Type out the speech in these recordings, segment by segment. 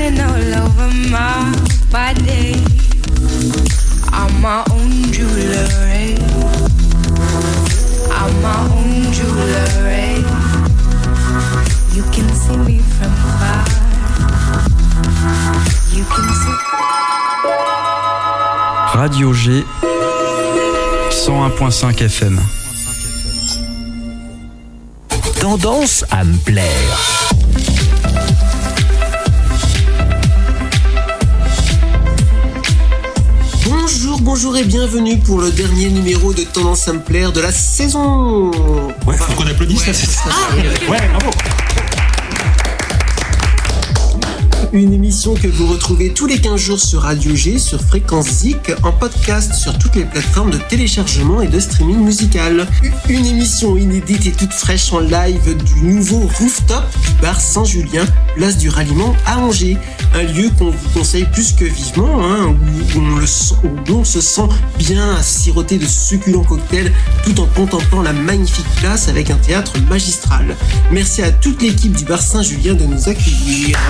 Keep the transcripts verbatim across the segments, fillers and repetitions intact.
written all over my body. I'm my own jewelry. I'm my own jewelry. You can see me from far. You can see. Radio G cent un virgule cinq F M. Tendance à me plaire. Bonjour, bonjour et bienvenue pour le dernier numéro de Tendance à me plaire de la saison. Ouais, faut qu'on applaudisse là, c'est ça. Ah, ouais, bravo. Une émission que vous retrouvez tous les quinze jours sur Radio G, sur Fréquence Zik, en podcast sur toutes les plateformes de téléchargement et de streaming musical. Une émission inédite et toute fraîche en live du nouveau rooftop du bar Saint-Julien, place du Ralliement à Angers. Un lieu qu'on vous conseille plus que vivement, hein, où, on le sent, où on se sent bien à siroter de succulents cocktails tout en contemplant la magnifique place avec un théâtre magistral. Merci à toute l'équipe du bar Saint-Julien de nous accueillir.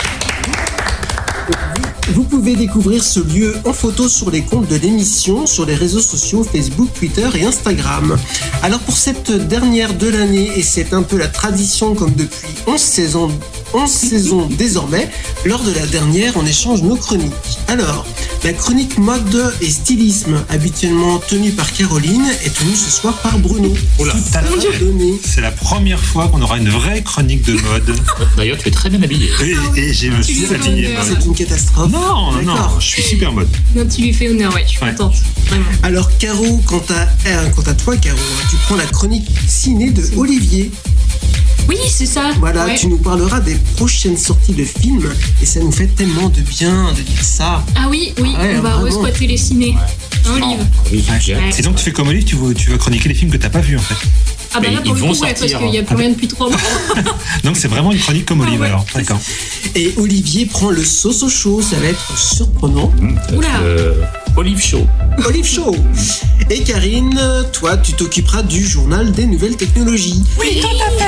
Vous pouvez découvrir ce lieu en photo sur les comptes de l'émission, sur les réseaux sociaux Facebook, Twitter et Instagram. Alors pour cette dernière de l'année, et c'est un peu la tradition comme depuis onze saisons, onze saisons désormais, lors de la dernière, on échange nos chroniques. Alors, la chronique mode et stylisme, habituellement tenue par Caroline, est tenue ce soir par Bruno. Oh là, c'est la première fois qu'on aura une vraie chronique de mode. D'ailleurs, tu es très bien habillé. Et, et je me suis fatigué. C'est une catastrophe. Non, non, non, je suis super mode. Non, tu lui fais honneur, ouais, je suis Ouais. contente, vraiment. Alors Caro, quant à, euh, quant à toi Caro, tu prends la chronique ciné de Olivier. Oui, c'est ça. Voilà, Ouais. tu nous parleras des prochaines sorties de films et ça nous fait tellement de bien de dire ça. Ah oui, oui, Ouais, on va vraiment. resquatter les ciné. Hein, Olive. Oui, j'ai hâte. Et donc tu fais comme Olive, tu veux, tu veux chroniquer les films que t'as pas vus en fait. Ah bah Mais là, pour ils le vont coup, ouais, parce sortir, qu'il n'y a hein. plus rien depuis trois mois. Donc c'est vraiment une chronique comme Olive Ah ouais, alors. c'est D'accord. Et Olivier prend le sauce au chaud, ça va être surprenant. Oula. Euh, Olive Show. Olive Show. Et Karine, toi tu t'occuperas du journal des nouvelles technologies. Oui, tout à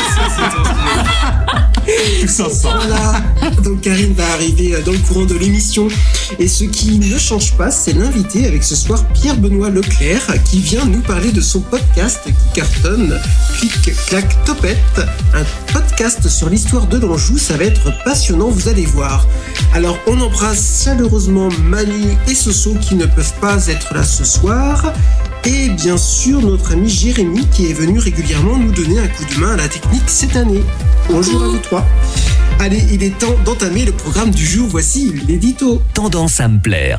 fait. Tout ça ensemble. Voilà, donc Karine va arriver dans le courant de l'émission. Et ce qui ne change pas, c'est l'invité avec ce soir Pierre-Benoît Leclerc qui vient nous parler de son podcast qui cartonne, Clic, Clac, Topette. Un podcast sur l'histoire de l'Anjou, ça va être passionnant, vous allez voir. Alors on embrasse chaleureusement Manu et Soso qui ne peuvent pas être là ce soir. Et bien sûr notre ami Jérémy qui est venu régulièrement nous donner un coup de main à la technique cette année. Bonjour à vous trois. Allez, il est temps d'entamer le programme du jour. Voici l'édito. Tendance à me plaire.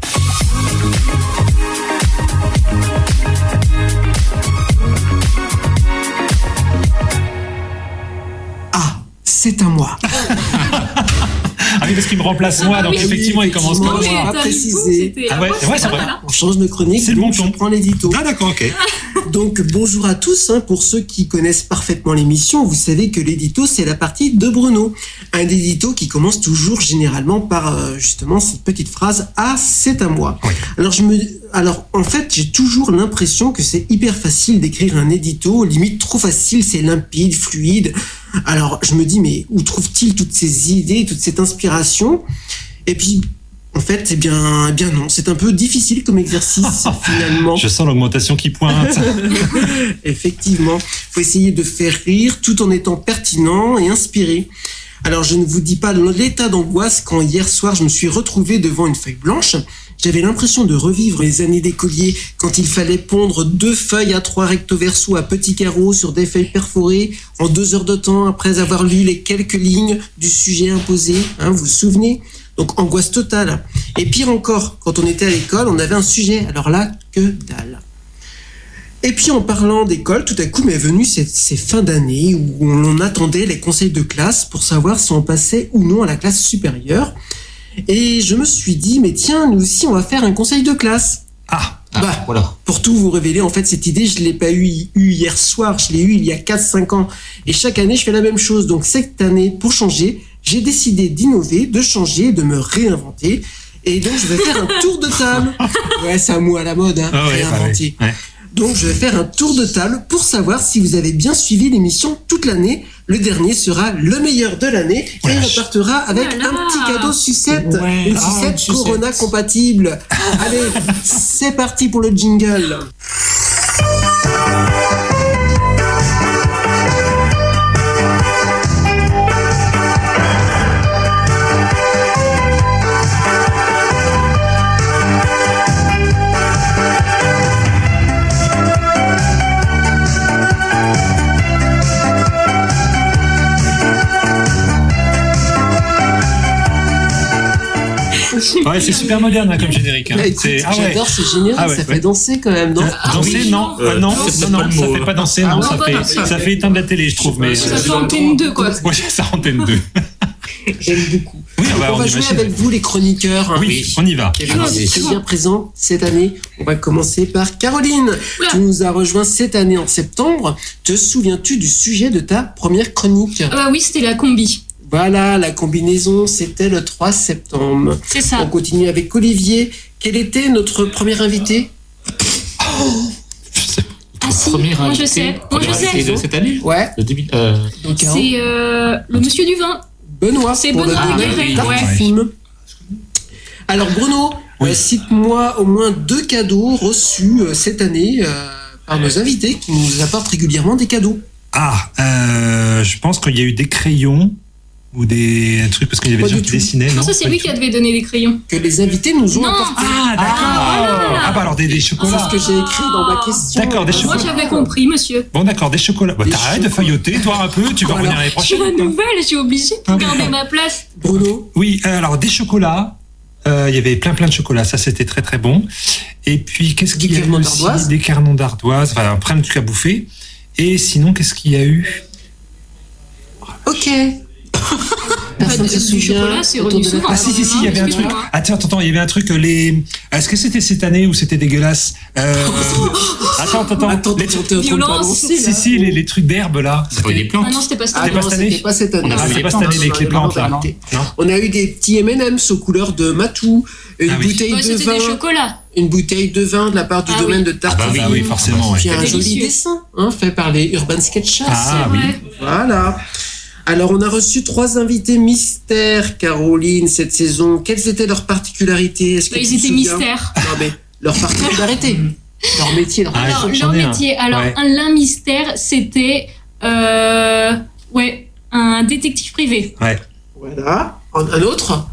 Ah, c'est à moi. Ah oui, parce qu'il me remplace moi, Ah donc oui, effectivement il commence effectivement. par Oui, moi. on va préciser. Ah ouais, ouais, c'est vrai. On change de chronique, C'est le donc bon ton. je prends l'édito. Ah d'accord, ok. Donc bonjour à tous, hein, pour ceux qui connaissent parfaitement l'émission, vous savez que l'édito c'est la partie de Bruno. Un édito qui commence toujours généralement par euh, justement cette petite phrase « Ah, c'est à moi Oui. ». Alors je me, alors en fait j'ai toujours l'impression que c'est hyper facile d'écrire un édito, limite trop facile, c'est limpide, fluide. Alors je me dis mais où trouve-t-il toutes ces idées, toute cette inspiration ? Et puis en fait, eh bien, eh bien non, c'est un peu difficile comme exercice finalement. Je sens l'augmentation qui pointe. Effectivement, faut essayer de faire rire tout en étant pertinent et inspiré. Alors je ne vous dis pas l'état d'angoisse quand hier soir je me suis retrouvé devant une feuille blanche. J'avais l'impression de revivre les années d'écolier quand il fallait pondre deux feuilles à trois recto verso à petits carreaux sur des feuilles perforées en deux heures de temps après avoir lu les quelques lignes du sujet imposé. Hein, vous vous souvenez ? Donc angoisse totale. Et pire encore, quand on était à l'école, on avait un sujet. Alors là, que dalle. Et puis en parlant d'école, tout à coup m'est venue ces, ces fins d'année où on attendait les conseils de classe pour savoir si on passait ou non à la classe supérieure. Et je me suis dit, mais tiens, nous aussi on va faire un conseil de classe. Ah, Ah, Bah, voilà. Pour tout vous révéler, en fait, cette idée, je ne l'ai pas eue eu hier soir, je l'ai eue il y a quatre cinq ans. Et chaque année, je fais la même chose. Donc cette année, pour changer, j'ai décidé d'innover, de changer, de me réinventer. Et donc, je vais faire un tour de table. Ouais, c'est un mot à la mode, hein, ah ouais, réinventer. bah ouais, ouais. Donc je vais faire un tour de table pour savoir si vous avez bien suivi l'émission toute l'année. Le dernier sera le meilleur de l'année et il repartira avec Voilà. un petit cadeau sucette. Ouais. Une Ah, sucette une sucette. Corona compatible. Allez, c'est parti pour le jingle. Ouais, c'est super moderne hein, comme générique. Hein. Bah, écoute, C'est- ah ouais. j'adore, c'est génial, Ah ouais, ça ouais. fait danser quand même, non? Euh, danser, oui. non, Euh, euh, non, c'est non, pas non, le ça mot. fait pas danser, Ah, non, non, ça pas fait, danser. ça fait éteindre la télé, je trouve, mais. Ça euh, fait antenne deux, quoi. Ouais, ça antenne deux. J'aime beaucoup. Oui, Donc, bah, on on va jouer imagine. avec vous les chroniqueurs. hein. Oui, on y va. Kevin, Ah, c'est c'est bien présent cette année. On va commencer par Caroline. Oula. Tu nous as rejoint cette année en septembre. Te souviens-tu du sujet de ta première chronique? Ah bah oui, c'était la combi. Voilà, la combinaison, c'était le trois septembre. C'est On ça. continue avec Olivier. Quel était notre premier invité? Ah si, Premier moi je invité, sais. Moi premier je invité sais. de cette année. Ouais, Le début. Euh, donc Caro. C'est euh, le monsieur du vin. Benoît. c'est pour le Benoît domaine Guéret, d'Artifilm. Alors Bruno, Oui. euh, cite-moi au moins deux cadeaux reçus euh, cette année euh, par nos invités qui nous apportent régulièrement des cadeaux. Ah, euh, je pense qu'il y a eu des crayons ou des trucs parce qu'il y avait Pas des gens du qui tout. dessinaient. Non, Non, ça c'est pas lui du qui tout. devait donner les crayons. Que les invités nous ont Non. apporté. Ah, d'accord. Ah, Ah, bah alors des, des C'est chocolats. ce que j'ai écrit dans ma question. D'accord, des Moi chocolats. j'avais compris, monsieur. Bon, d'accord, des chocolats. Bah, Des t'arrêtes de chocolats. feuilleter, toi, un peu, tu vas Voilà. revenir l'année Je suis prochaine. la nouvelle, je suis obligée Ah, de garder d'accord. ma place. Bruno, Oui, euh, alors des chocolats. Euh, Il y avait plein plein de chocolats, ça c'était très très bon. Et puis qu'est-ce Des qu'il y a eu cannons aussi? d'ardoise. Des cannons d'ardoise, enfin plein de trucs à bouffer. Et sinon qu'est-ce qu'il y a eu? ok. Bah, Personne du se souvient. chocolat, c'est autour revenu de la souvent. Ah table. si si si, il y avait un truc. Excuse-moi. Attends attends, il y avait un truc. Les. Est-ce que c'était cette année ou c'était dégueulasse? euh... Attends attends attends. Attends, Les- attends, t'es en train de Violence, balancer, Si là. si, les, les trucs d'herbe là. c'est pas des plantes. Ah non, c'était pas ça. Ah C'était pas non, cette année c'était pas cette année. On a Ah, vu c'est les pas cette plantes. année avec les plantes là. Non. Non. On a eu des petits M and M's aux couleurs de Matou, une Ah oui. bouteille Bah, de c'était vin, des chocolats. une bouteille de vin de la part du Ah domaine oui. de Tartu. Ah bah Ah oui forcément. Ouais. Puis un Délicieux. joli dessin hein, fait par les Urban Sketchers. Ah, C'est oui. vrai. Voilà. Alors, on a reçu trois invités mystères, Caroline, cette saison. Quelles étaient leurs particularités? Est-ce que Bah, tu ils te étaient souviens? mystères. Non, mais leurs particularités. Leur métier, leur Ah, Alors, j'en leur ai un. métier. Alors, Ouais. un l'un mystère, c'était. Euh, ouais, un détective privé. Ouais. Voilà. Un, un autre?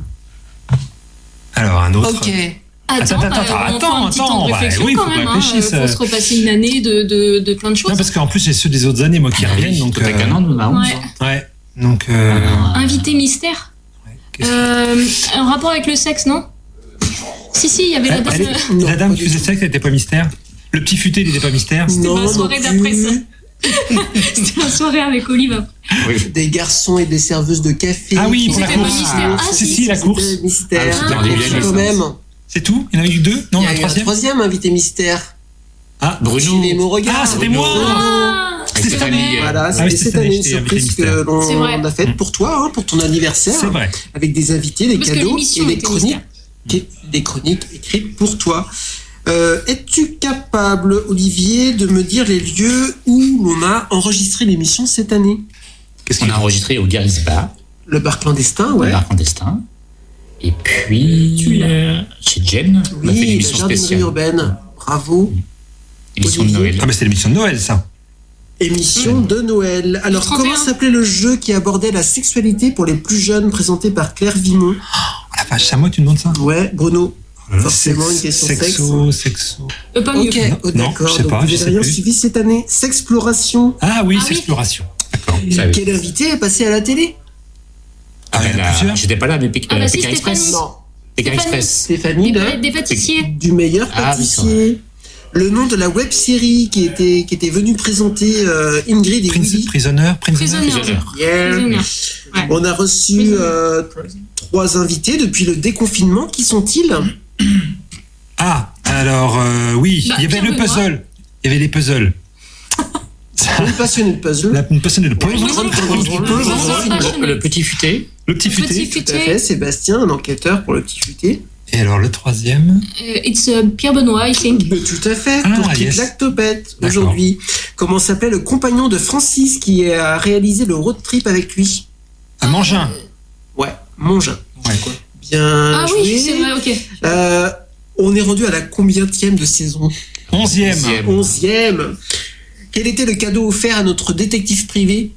Alors un autre. Ok. Attends, Attends, bah, attends, on fait un attends, petit temps de attends, bah, réflexion oui, quand faut même. qu'on Hein. réfléchisse, Faut euh. se repasser une année de, de, de plein de choses. Non parce qu'en plus c'est ceux des autres années moi qui Ah oui, reviennent donc. toi, t'as euh, qu'un an, nous, on a onze Ouais. ans. Ouais. Donc. Euh... Invité mystère. qu'est-ce que- Euh, un rapport avec le sexe, non? Si, si, il y avait la Elle- dame. elle est- Non, la dame pas qui du faisait tout. sexe, elle n'était pas mystère. Le petit futé, il n'était pas mystère. Non, ma non soirée plus. d'après, ça. C'était la soirée avec Olive après. Oui. Des garçons et des serveuses de café. Ah oui, qui pour la C'était pas course. mystère. Ah, Si, si, si, la C'était course. mystère. Ah, c'était un Ah, début quand d'année, même. C'est tout? Il y en a eu que deux? Non, Il y un a eu un troisième? troisième invité mystère. Ah, Bruno. Suivez mon regard. Ah, c'était Bruno. moi! Ah, Avec Stéphanie. euh, Voilà, Ah c'était oui, cette c'était année une invité, invité surprise que mystère. C'est vrai. l'on a faite pour toi, hein, pour ton anniversaire. C'est vrai. Avec des invités, des Parce que cadeaux l'émission et des était chroniques, mystère. qui- des chroniques écrites pour toi. Euh, es-tu capable, Olivier, de me dire les lieux où l'on a enregistré l'émission cette année? Qu'est-ce On qu'il a enregistré au Gary's Bar, Le bar clandestin, au ouais. bar clandestin. Et puis, Tu l'as. euh, chez Jen, on a fait une Oui, la émission jardinerie spéciale. urbaine. Bravo. Émission de Noël. Ah, mais c'était l'émission de Noël, ça. Émission de Noël. Alors, trente et un. comment s'appelait le jeu qui abordait la sexualité pour les plus jeunes, présenté par Claire Vimon? Oh la vache, c'est à moi que tu me demandes ça? Ouais, Bruno. Euh, Forcément, sexe- une question Sexo, sexo. Euh, pas mieux. Ok, Non, oh, non, d'accord. je sais Donc, pas, vous je n'avez sais rien plus. suivi cette année. Sexploration. Ah oui, Ah c'est oui. exploration. D'accord. Ça, oui. Quel invité est passé à la télé? Ah, il y en a Elle a- plusieurs. J'étais pas là, mais Pékin Ah bah si, Pékin Stéphanie. Express. Non. Pékin Stéphanie. Express. Stéphanie Des, de, pa- des pâtissiers. du meilleur Ah, oui, pâtissier. Le nom de la web série qui était, qui était venue présenter euh, Ingrid et Prince, Willy. Prisoner, Prisoner. Prisonnier. Prisonnier. Yeah. Prisonnier. Ouais. On a reçu Prisonnier. euh, trois invités depuis le déconfinement. Qui sont-ils? Ah, alors, euh, oui, Bah, il y avait Pierre le Benoît. puzzle. Il y avait les puzzles. Une passionnée de puzzle. La, une personne de puzzle. Oui, oui, oui, oui, oui, oui. Le, le petit futé. Le petit Petit futé. Tout à fait, futé. Sébastien, un enquêteur pour le petit futé. Et alors le troisième? Euh, It's uh, Pierre Benoît, I think. Mais tout à fait, Ah, pour Kit yes. Lactopette, D'accord. aujourd'hui. Comment s'appelait le compagnon de Francis qui a réalisé le road trip avec lui? À Mangin. Ouais, Mongin. Ouais. Bien Ah joué. oui, c'est vrai, ok. Euh, on est rendu à la combienième de saison? Onzième. Onzième. Onzième. Quel était le cadeau offert à notre détective privé?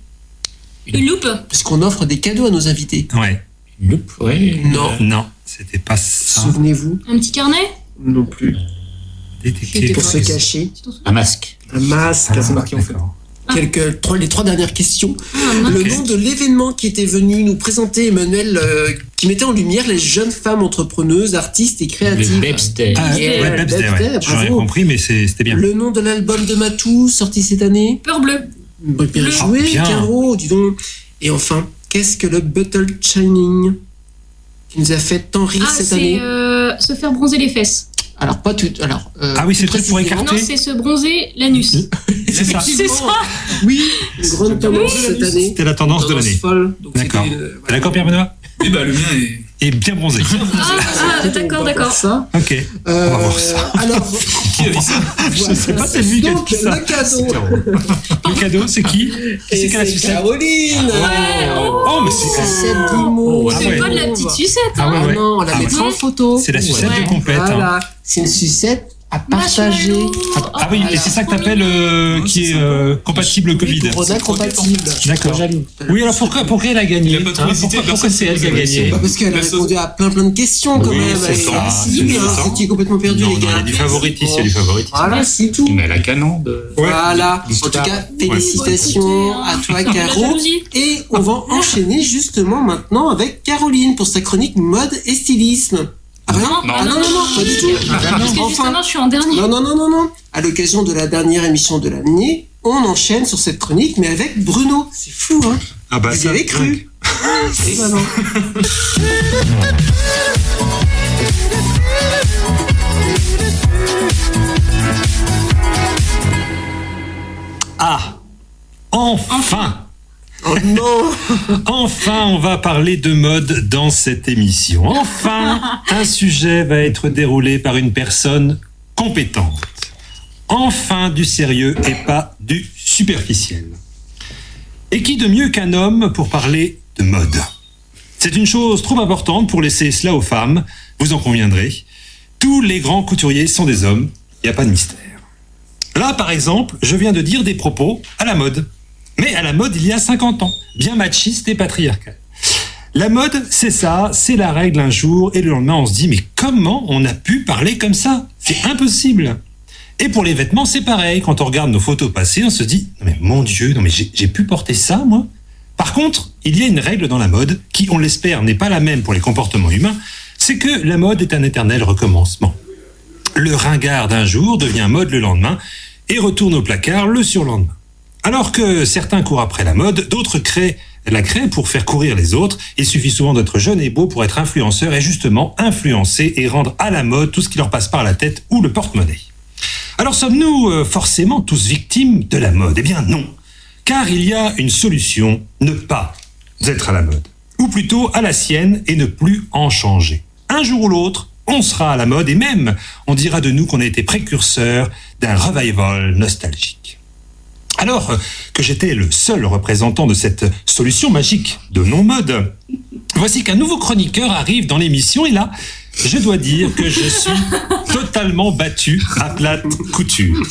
Une loupe. Parce qu'on offre des cadeaux à nos invités. Ouais. Une loupe, ouais. Non. Non, c'était pas ça. Souvenez-vous? Un petit carnet. Non plus. Détective. Pour se cacher. Tu t'en souviens? Un masque. Un masque. Ah, c'est marqué en fait. d'accord. Quelques, trois, les trois dernières questions. Ah, mince. Le Ok. nom de l'événement qui était venu nous présenter Emmanuel, euh, qui mettait en lumière les jeunes femmes entrepreneurs, artistes et Le créatives. Webster. Ah, Yeah, ouais, Webster, Webster, ouais. J'aurais bravo. compris, mais c'est- c'était bien. Le nom de l'album de Matou, sorti cette année. Peur bleue. Bien Le- joué, Ah, bien. Caro, dis donc. Et enfin, qu'est-ce que le Bottle Shining qui nous a fait tant rire Ah, cette c'est année? euh, se faire bronzer les fesses. Alors, pas tout. Alors, euh, Ah oui, c'est le plus truc pour précisément. écarter. Non, c'est se bronzer l'anus. C'est ça. C'est ça. Oui, une grande tendance Oui. cette année. C'était la tendance de Tendance l'année. folle. Donc, D'accord. c'était, euh, T'es voilà. d'accord, Pierre Benoît? Oui, bah, le mien est. Et bien bronzé. Ah, ah, Écoute, on d'accord, va voir d'accord. ça. Ok. Euh, On va voir ça. Alors, Qui a dit ça? Je sais pas, c'est lui qui a donc, dit ça. le cadeau. Le cadeau, c'est qui? Qui Et c'est qui a la c'est sucette? Caroline. Ouais, oh. Oh, mais c'est. Sucette d'Imo. Ah C'est ouais. pas de la petite sucette, Ah hein. ouais, Ah ouais. non, on la Ah mettra ouais. en photo. C'est la sucette Ouais. de compète. hein. Voilà, c'est une sucette à partager. Marshmallow. Ah oui, et c'est ça que t'appelles euh, qui est euh, compatible au Covid. Oui, pour Rosa compatible. D'accord. Jaloux. Oui, alors pourquoi, pourquoi elle a gagné? Il a pas trop hein hésité, Pourquoi, pourquoi personne c'est elle qui a s'est posé la gagné? Bah, parce qu'elle a La sauce. répondu à plein plein de questions quand Oui, même. c'est Elle est ça, difficile, c'est hein, ça. Vous étiez complètement perdu, Non, les non, il y gars. a du favoritisme, il y a du favoritisme. Voilà, c'est tout. Mais la canon de. Voilà. En tout l'histoire. cas, Bon, félicitations écoutez, à hein. toi, La Caro. jalousie. Et on va enchaîner justement maintenant avec Caroline pour sa chronique mode et stylisme. Ah bah non, Non, ah non, non, non, pas du tout. Parce que Enfin, justement, je suis en dernier. non, non, non, non, non. À l'occasion de la dernière émission de l'année, on enchaîne sur cette chronique, mais avec Bruno. C'est fou, hein? Ah bah Vous y avez cru? Et bah non. Ah, enfin, Oh non. enfin, on va parler de mode dans cette émission. Enfin, un sujet va être déroulé par une personne compétente. Enfin, du sérieux et pas du superficiel. Et qui de mieux qu'un homme pour parler de mode? C'est une chose trop importante pour laisser cela aux femmes, vous en conviendrez. Tous les grands couturiers sont des hommes, il n'y a pas de mystère. Là, par exemple, je viens de dire des propos à la mode. Mais à la mode il y a cinquante ans, bien machiste et patriarcal. La mode, c'est ça, c'est la règle un jour, et le lendemain on se dit, mais comment on a pu parler comme ça? C'est impossible. Et pour les vêtements, c'est pareil. Quand on regarde nos photos passées, on se dit, non mais mon Dieu, non mais j'ai, j'ai pu porter ça, moi? Par contre, il y a une règle dans la mode, qui, on l'espère, n'est pas la même pour les comportements humains, c'est que la mode est un éternel recommencement. Le ringard d'un jour devient mode le lendemain, et retourne au placard le surlendemain. Alors que certains courent après la mode, d'autres créent la créent pour faire courir les autres. Il suffit souvent d'être jeune et beau pour être influenceur et justement influencer et rendre à la mode tout ce qui leur passe par la tête ou le porte-monnaie. Alors sommes-nous euh, forcément tous victimes de la mode? Eh bien non, car il y a une solution, ne pas être à la mode. Ou plutôt à la sienne et ne plus en changer. Un jour ou l'autre, on sera à la mode et même on dira de nous qu'on a été précurseur d'un revival nostalgique. Alors que j'étais le seul représentant de cette solution magique de non-mode, voici qu'un nouveau chroniqueur arrive dans l'émission et là, je dois dire que je suis totalement battu à plate couture.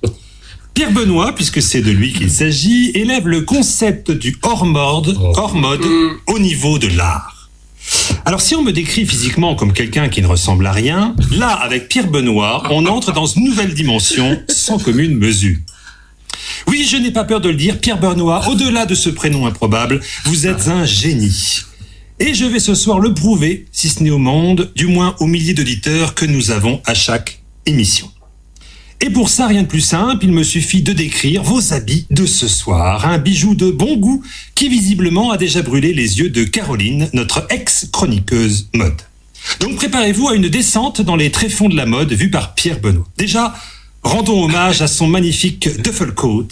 Pierre Benoît, puisque c'est de lui qu'il s'agit, élève le concept du hors-mode, hors-mode au niveau de l'art. Alors si on me décrit physiquement comme quelqu'un qui ne ressemble à rien, là, avec Pierre Benoît, on entre dans une nouvelle dimension sans commune mesure. Oui, je n'ai pas peur de le dire, Pierre Benoît, au-delà de ce prénom improbable, vous êtes un génie. Et je vais ce soir le prouver, si ce n'est au monde, du moins aux milliers d'auditeurs que nous avons à chaque émission. Et pour ça, rien de plus simple, il me suffit de décrire vos habits de ce soir. Un bijou de bon goût qui visiblement a déjà brûlé les yeux de Caroline, notre ex-chroniqueuse mode. Donc préparez-vous à une descente dans les tréfonds de la mode vue par Pierre Benoît. Déjà, rendons hommage à son magnifique duffel coat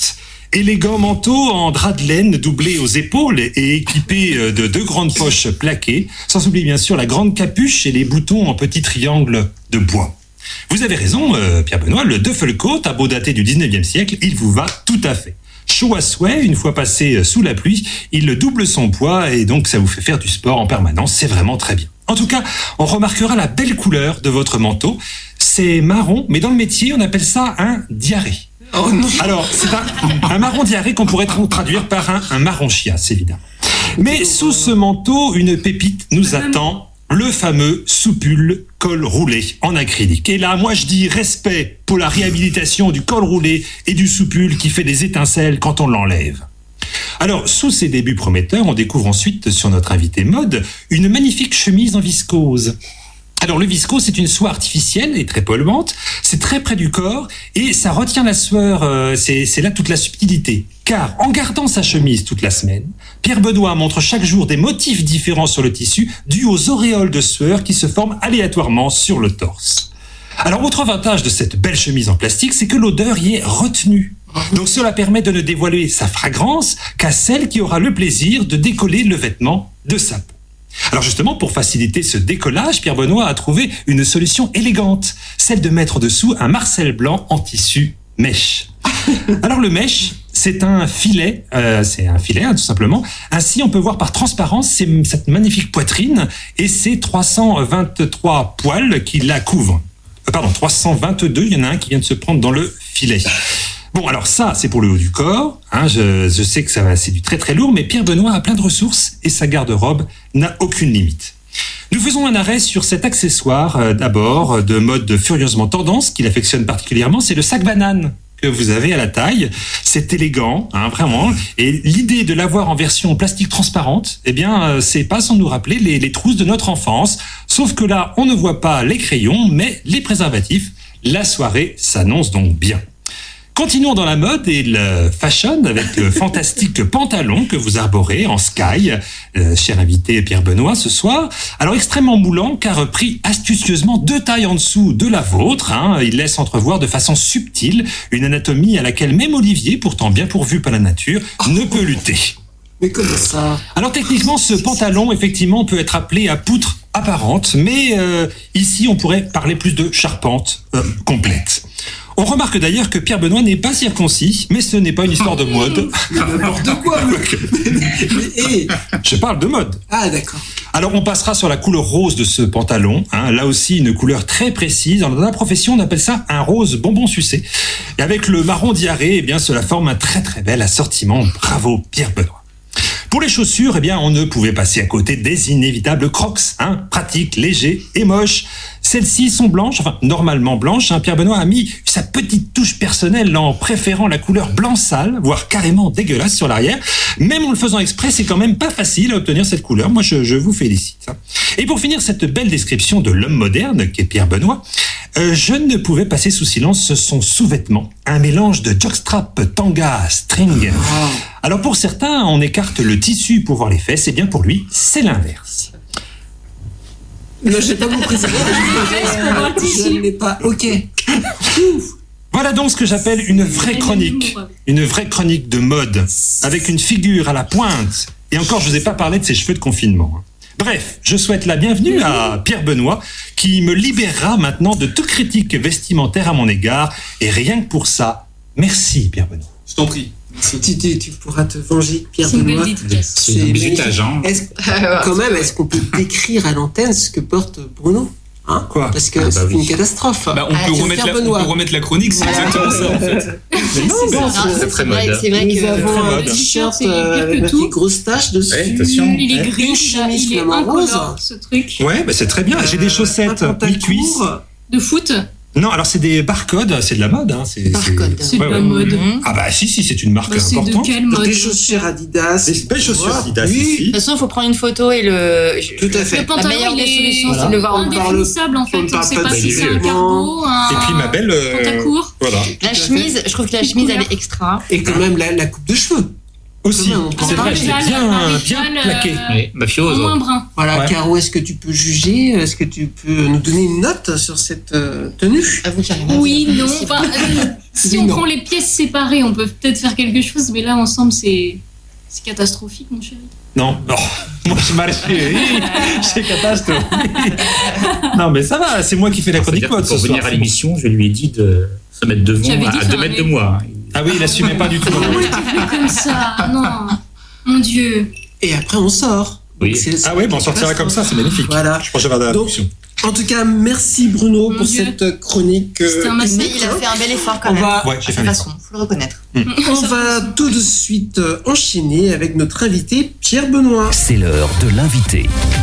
Élégant manteau en drap de laine doublé aux épaules et équipé de deux grandes poches plaquées, sans oublier bien sûr la grande capuche et les boutons en petits triangles de bois. Vous avez raison, euh, Pierre Benoît, le Duffelcoat a beau dater du dix-neuvième siècle, il vous va tout à fait. Chaud à souhait, une fois passé sous la pluie, il double son poids et donc ça vous fait faire du sport en permanence, c'est vraiment très bien. En tout cas, on remarquera la belle couleur de votre manteau. C'est marron, mais dans le métier, on appelle ça un diarrhée. Oh non. Alors, c'est un, un marron diarrhée qu'on pourrait traduire par un, un marron chiasse, évidemment. Mais sous ce manteau, une pépite nous attend. Le fameux soupule col roulé en acrylique. Et là, moi, je dis respect pour la réhabilitation du col roulé et du soupule qui fait des étincelles quand on l'enlève. Alors, sous ces débuts prometteurs, on découvre ensuite, sur notre invité mode, une magnifique chemise en viscose. Alors, le viscose, c'est une soie artificielle et très polluante. C'est très près du corps et ça retient la sueur. Euh, c'est, c'est là toute la subtilité. Car, en gardant sa chemise toute la semaine, Pierre Benoît montre chaque jour des motifs différents sur le tissu dus aux auréoles de sueur qui se forment aléatoirement sur le torse. Alors, autre avantage de cette belle chemise en plastique, c'est que l'odeur y est retenue. Donc, cela permet de ne dévoiler sa fragrance qu'à celle qui aura le plaisir de décoller le vêtement de sa peau. Alors justement, pour faciliter ce décollage, Pierre Benoît a trouvé une solution élégante, celle de mettre dessous un marcel blanc en tissu mèche. Alors le mèche, c'est un filet, euh, c'est un filet hein, tout simplement. Ainsi, on peut voir par transparence ces, cette magnifique poitrine et ces trois cent vingt-trois poils qui la couvrent. Euh, pardon, trois cent vingt-deux, il y en a un qui vient de se prendre dans le filet. Bon, alors ça, c'est pour le haut du corps. Hein, je, je sais que ça va, c'est du très très lourd, mais Pierre Benoît a plein de ressources et sa garde-robe n'a aucune limite. Nous faisons un arrêt sur cet accessoire, euh, d'abord, de mode furieusement tendance, qu'il affectionne particulièrement, c'est le sac banane que vous avez à la taille. C'est élégant, hein, vraiment. Et l'idée de l'avoir en version plastique transparente, eh bien, euh, c'est pas sans nous rappeler les, les trousses de notre enfance. Sauf que là, on ne voit pas les crayons, mais les préservatifs. La soirée s'annonce donc bien. Continuons dans la mode et le fashion avec le fantastique pantalon que vous arborez en sky, euh, cher invité Pierre Benoît ce soir. Alors extrêmement moulant car pris astucieusement deux tailles en dessous de la vôtre. Hein, il laisse entrevoir de façon subtile une anatomie à laquelle même Olivier, pourtant bien pourvu par la nature, ne peut lutter. Mais comment ça? Alors techniquement, ce pantalon, effectivement, peut être appelé à poutre apparente, mais euh, ici, on pourrait parler plus de charpente euh, complète. On remarque d'ailleurs que Pierre Benoît n'est pas circoncis, mais ce n'est pas une histoire de mode. N'importe quoi. Mais, mais, hey. Je parle de mode. Ah, d'accord. Alors, on passera sur la couleur rose de ce pantalon. Hein, là aussi, une couleur très précise. Dans la profession, on appelle ça un rose bonbon sucé. Et avec le marron diarrhée, eh bien, cela forme un très très bel assortiment. Bravo, Pierre Benoît. Pour les chaussures, eh bien, on ne pouvait passer à côté des inévitables Crocs, hein, pratiques, légers et moches. Celles-ci sont blanches, enfin normalement blanches. Hein. Pierre Benoît a mis sa petite touche personnelle en préférant la couleur blanc sale, voire carrément dégueulasse sur l'arrière. Même en le faisant exprès, c'est quand même pas facile à obtenir cette couleur. Moi, je, je vous félicite. Hein. Et pour finir cette belle description de l'homme moderne qu'est Pierre Benoît, euh, je ne pouvais passer sous silence son sous-vêtement, un mélange de jockstrap, tanga, string. Wow. Alors pour certains, on écarte le tissu pour voir les fesses, et bien pour lui, c'est l'inverse. Non, j'ai pas compris ça. Je ne l'ai pas. Ok. Voilà donc ce que j'appelle une vraie chronique. Une vraie chronique de mode, avec une figure à la pointe. Et encore, je vous ai pas parlé de ses cheveux de confinement. Bref, je souhaite la bienvenue à Pierre Benoît, qui me libérera maintenant de toute critique vestimentaire à mon égard. Et rien que pour ça, merci Pierre Benoît. Je t'en prie. Tu, tu, tu pourras te venger, Pierre C'est une Benoît. belle dédicace. C'est un bizutage, hein. Est-ce, quand même, est-ce qu'on peut décrire à l'antenne ce que porte Bruno, hein? Quoi? Parce que Ah bah c'est oui. une catastrophe. Bah, on, Ah, peut tiens, remettre Pierre la, on Benoît. peut remettre la chronique, c'est exactement ça en fait. Mais non, C'est- bon, c'est c'est- très vrai, mode. c'est vrai nous que avons très un mode. t-shirt C'est pire euh, que avec tout. des grosses taches dessus. Ouais, attention. Il est Une gris, chemise il est flamant rose. incolore, ce truc. Ouais, bah c'est très bien. J'ai des chaussettes Un pantalon mi-cuisse. court. De foot, Non, alors c'est des barcodes, c'est de la mode. Hein. C'est, Barcode. c'est de Ouais, la ouais. mode. Ah bah si, si, c'est une marque Bah, c'est de importante. quelle mode? Des chaussures Adidas. Des belles chaussures Voilà. Adidas Oui. ici. De toute façon, il faut prendre une photo et le. je- Tout à fait. Le pantalon, La meilleure il des est solutions, Voilà. c'est de le voir en On parle- indéfinissable en on fait. ne On parle sait pas pas de si c'est un vêtements. cargo, un Et puis ma belle. euh, pantacourt. Voilà. La Tout à chemise, je trouve que la chemise, elle est extra. Et quand même la, la coupe de cheveux. Aussi, Quand même, on peut en c'est vrai, je l'ai Maréchal, bien, Maréchal, bien plaqué. euh, Oui, Au mafioso. moins brun. Voilà, Ouais. Caro, est-ce que tu peux juger? Est-ce que tu peux nous donner une note sur cette euh, tenue? À vous, Karina. Oui, non. Enfin, euh, si Oui, on non. prend les pièces séparées, on peut peut-être faire quelque chose, mais là, ensemble, c'est c'est catastrophique, mon chéri. Non, non. Moi, je m'arrête. C'est catastrophe. Non, mais ça va, c'est moi qui fais la chronique C'est-à-dire mode que pour ce venir soir. à l'émission, je lui ai dit de se mettre devant, J'avais dit à faire deux un mètres de é- moi. Ah oui, il assumait pas du tout. Comment tu fais comme ça? Non, mon Dieu. Et après, on sort. Oui. Donc, c'est- Ah ouais, bon, on sortira comme ça, c'est magnifique. Voilà. Je pense que j'avais la Donc, discussion. En tout cas, merci Bruno Mon pour Dieu. cette chronique. euh, C'était un massacre. unique, Il a hein. fait un bel effort quand On même. va, Ouais, j'ai De fait toute un façon, faut le reconnaître. on va tout de suite euh, enchaîner avec notre invité Pierre Benoît. C'est l'heure de l'invité.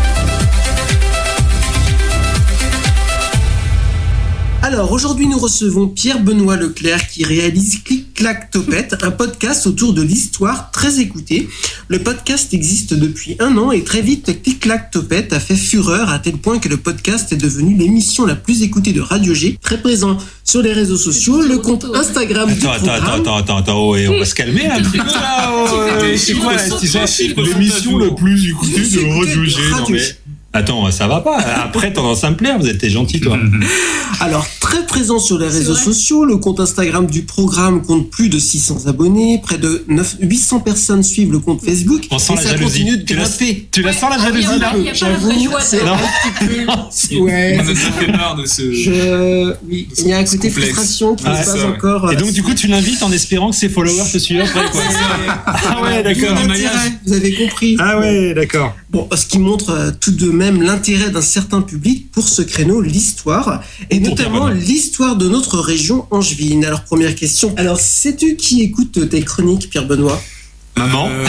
Alors aujourd'hui nous recevons Pierre Benoît Leclerc qui réalise Clic Clac Topette, un podcast autour de l'histoire très écouté. Le podcast existe depuis un an et très vite Clic Clac Topette a fait fureur à tel point que le podcast est devenu l'émission la plus écoutée de Radio G, très présent sur les réseaux sociaux, le compte Instagram du Attends, attends, attends, programme. attends, attends, attends, ouais, on va se calmer un petit peu là. oh, C'est quoi là, c'est ça, l'émission le plus écoutée de Radio G. Non mais. Attends, ça va pas. Après, tendance à me plaire, vous êtes gentil, toi. Alors, très présent sur les réseaux vrai. sociaux, le compte Instagram du programme compte plus de six cents abonnés, près de neuf huit cents personnes suivent le compte Facebook. On sent et la ça jalousie. continue de Tu la, grimper. tu la sens la Ah oui, jalousie il y a là pas- il y a pas la J'avoue, vraie joie. c'est de- Non. un petit peu... Non, si. Ouais. On a fait part de ce. Je... Oui, il y a un côté complexe. frustration qui Ah, n'est ça, pas ouais. encore... Et donc, du coup, tu l'invites en espérant que ses followers te suivent après, quoi. Ah ouais, d'accord. D'où l'intérêt, vous avez compris. Ah ouais, d'accord. Bon, ce qui montre euh, tout de même l'intérêt d'un certain public pour ce créneau, l'histoire, et Pour notamment Pierre Benoît. l'histoire de notre région angevine. Alors, première question. Alors, sais-tu qui écoute tes chroniques, Pierre Benoît? Maman. Euh,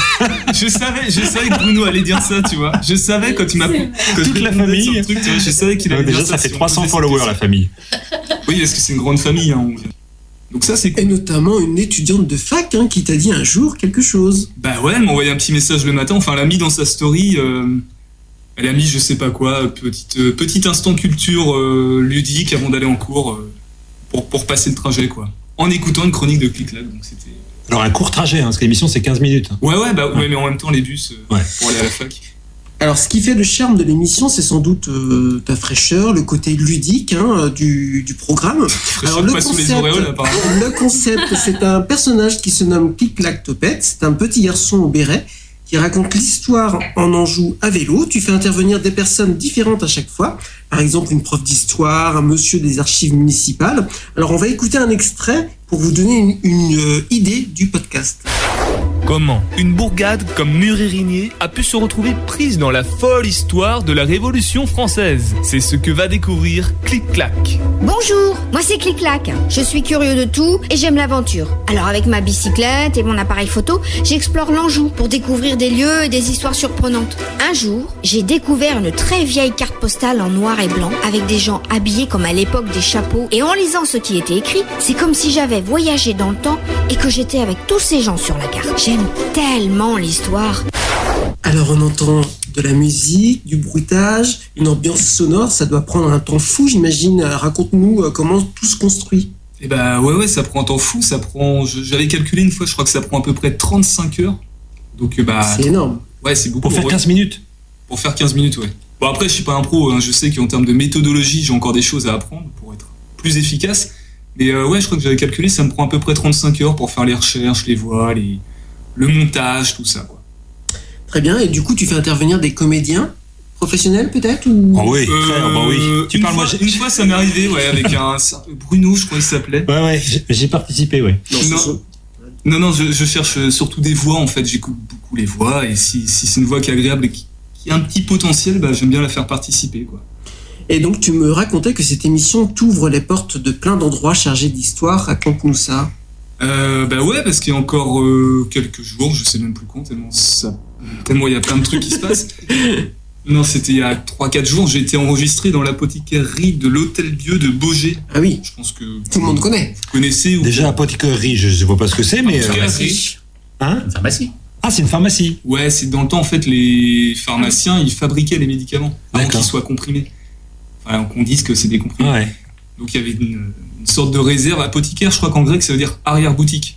je savais, je savais que Bruno allait dire ça, tu vois. Je savais quand il m'a. quand je Toute la répondais famille. sur le truc, tu vois, je savais qu'il allait Donc, déjà, dire ça ça. fait si on trois cents posait cette followers, question. la famille. Oui, parce que c'est une grande famille. Hein. Donc ça, c'est Et notamment une étudiante de fac hein, qui t'a dit un jour quelque chose. Bah ouais, elle m'a envoyé un petit message le matin. Enfin, elle a mis dans sa story. euh, elle a mis, je sais pas quoi, petite euh, petit instant culture euh, ludique avant d'aller en cours euh, pour pour passer le trajet, quoi. En écoutant une chronique de Clic Clac. Donc c'était. Alors, un court trajet, hein, parce que l'émission, c'est quinze minutes. hein. Ouais, ouais, bah ouais, mais en même temps les bus euh, Ouais. pour aller à la fac. Alors, ce qui fait le charme de l'émission, c'est sans doute euh, ta fraîcheur, le côté ludique hein, du, du programme. Alors, le pas sous les concept, auréoles, apparemment. le concept, c'est un personnage qui se nomme Clic Clac Topette. C'est un petit garçon au béret qui raconte l'histoire en Anjou à vélo. Tu fais intervenir des personnes différentes à chaque fois. Par exemple, une prof d'histoire, un monsieur des archives municipales. Alors, on va écouter un extrait pour vous donner une, une, euh, idée du podcast. Comment une bourgade comme Murérigné a pu se retrouver prise dans la folle histoire de la Révolution française? C'est ce que va découvrir Clic Clac. Bonjour, moi c'est Clic Clac. Je suis curieux de tout et j'aime l'aventure. Alors avec ma bicyclette et mon appareil photo, j'explore l'Anjou pour découvrir des lieux et des histoires surprenantes. Un jour, j'ai découvert une très vieille carte postale en noir et blanc avec des gens habillés comme à l'époque des chapeaux. Et en lisant ce qui était écrit, c'est comme si j'avais voyagé dans le temps et que j'étais avec tous ces gens sur la carte. J'aime tellement l'histoire. Alors, on entend de la musique, du bruitage, une ambiance sonore. Ça doit prendre un temps fou, j'imagine. Euh, Raconte-nous euh, comment tout se construit. Et bah ouais, ouais, ça prend un temps fou. Ça prend. je- J'avais calculé une fois, je crois que ça prend à peu près trente-cinq heures. Donc euh, bah. C'est énorme. Ouais, c'est beaucoup. Pour faire Ouais. quinze minutes. Pour faire quinze minutes, ouais. Bon, après, je suis pas un pro, hein. Je sais qu'en termes de méthodologie, j'ai encore des choses à apprendre pour être plus efficace. Mais euh, ouais, je crois que j'avais calculé, ça me prend à peu près trente-cinq heures pour faire les recherches, les voix, les... le montage, tout ça, quoi. Très bien. Et du coup, tu fais intervenir des comédiens professionnels, peut-être ou... Oh oui, Euh, frère, bah oui. Tu une, parles, fois, moi, j'ai- une fois, ça m'est arrivé, ouais, avec un Bruno, je crois qu'il s'appelait. Ouais, ouais, j'ai- j'ai participé, ouais. Non, c'est Non. ça. Non, non, je, je cherche surtout des voix, en fait. J'écoute beaucoup les voix, et si, si c'est une voix qui est agréable et qui, qui a un petit potentiel, bah, j'aime bien la faire participer, quoi. Et donc, tu me racontais que cette émission t'ouvre les portes de plein d'endroits chargés d'histoire. Raconte-nous ça. Euh, bah ouais, parce qu'il y a encore euh, quelques jours, je sais même plus quand, tellement ça, tellement il y a plein de trucs qui se passent. Non, c'était il y a trois quatre jours, j'ai été enregistré dans l'apothicairie de l'Hôtel-Dieu de Baugé. Ah oui, Je pense que tout le monde connaît. vous connaissez ou Déjà, apothicarie, je ne vois pas ce que c'est, mais. euh, Apothicairie. Hein Une pharmacie. Ah, c'est une pharmacie. Ouais, c'est dans le temps en fait les pharmaciens ils fabriquaient les médicaments avant D'accord. qu'ils soient comprimés. Enfin, qu'on dise que c'est des comprimés. Ouais. Donc il y avait une, une sorte de réserve apothicaire, je crois qu'en grec ça veut dire arrière-boutique.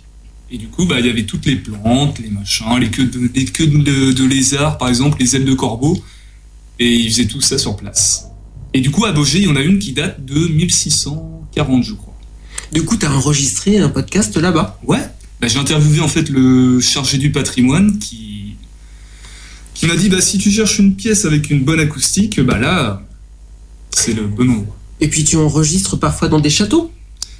Et du coup, bah, il y avait toutes les plantes, les machins, les queues de, les queues de, de lézards, par exemple, les ailes de corbeau. Et ils faisaient tout ça sur place. Et du coup, à Baugé, il y en a une qui date de mille six cent quarante, je crois. Du coup, tu as enregistré un podcast là-bas. Ouais. Bah, j'ai interviewé en fait le chargé du patrimoine qui, qui m'a dit bah, si tu cherches une pièce avec une bonne acoustique, bah là, c'est le bon endroit. Et puis tu enregistres parfois dans des châteaux.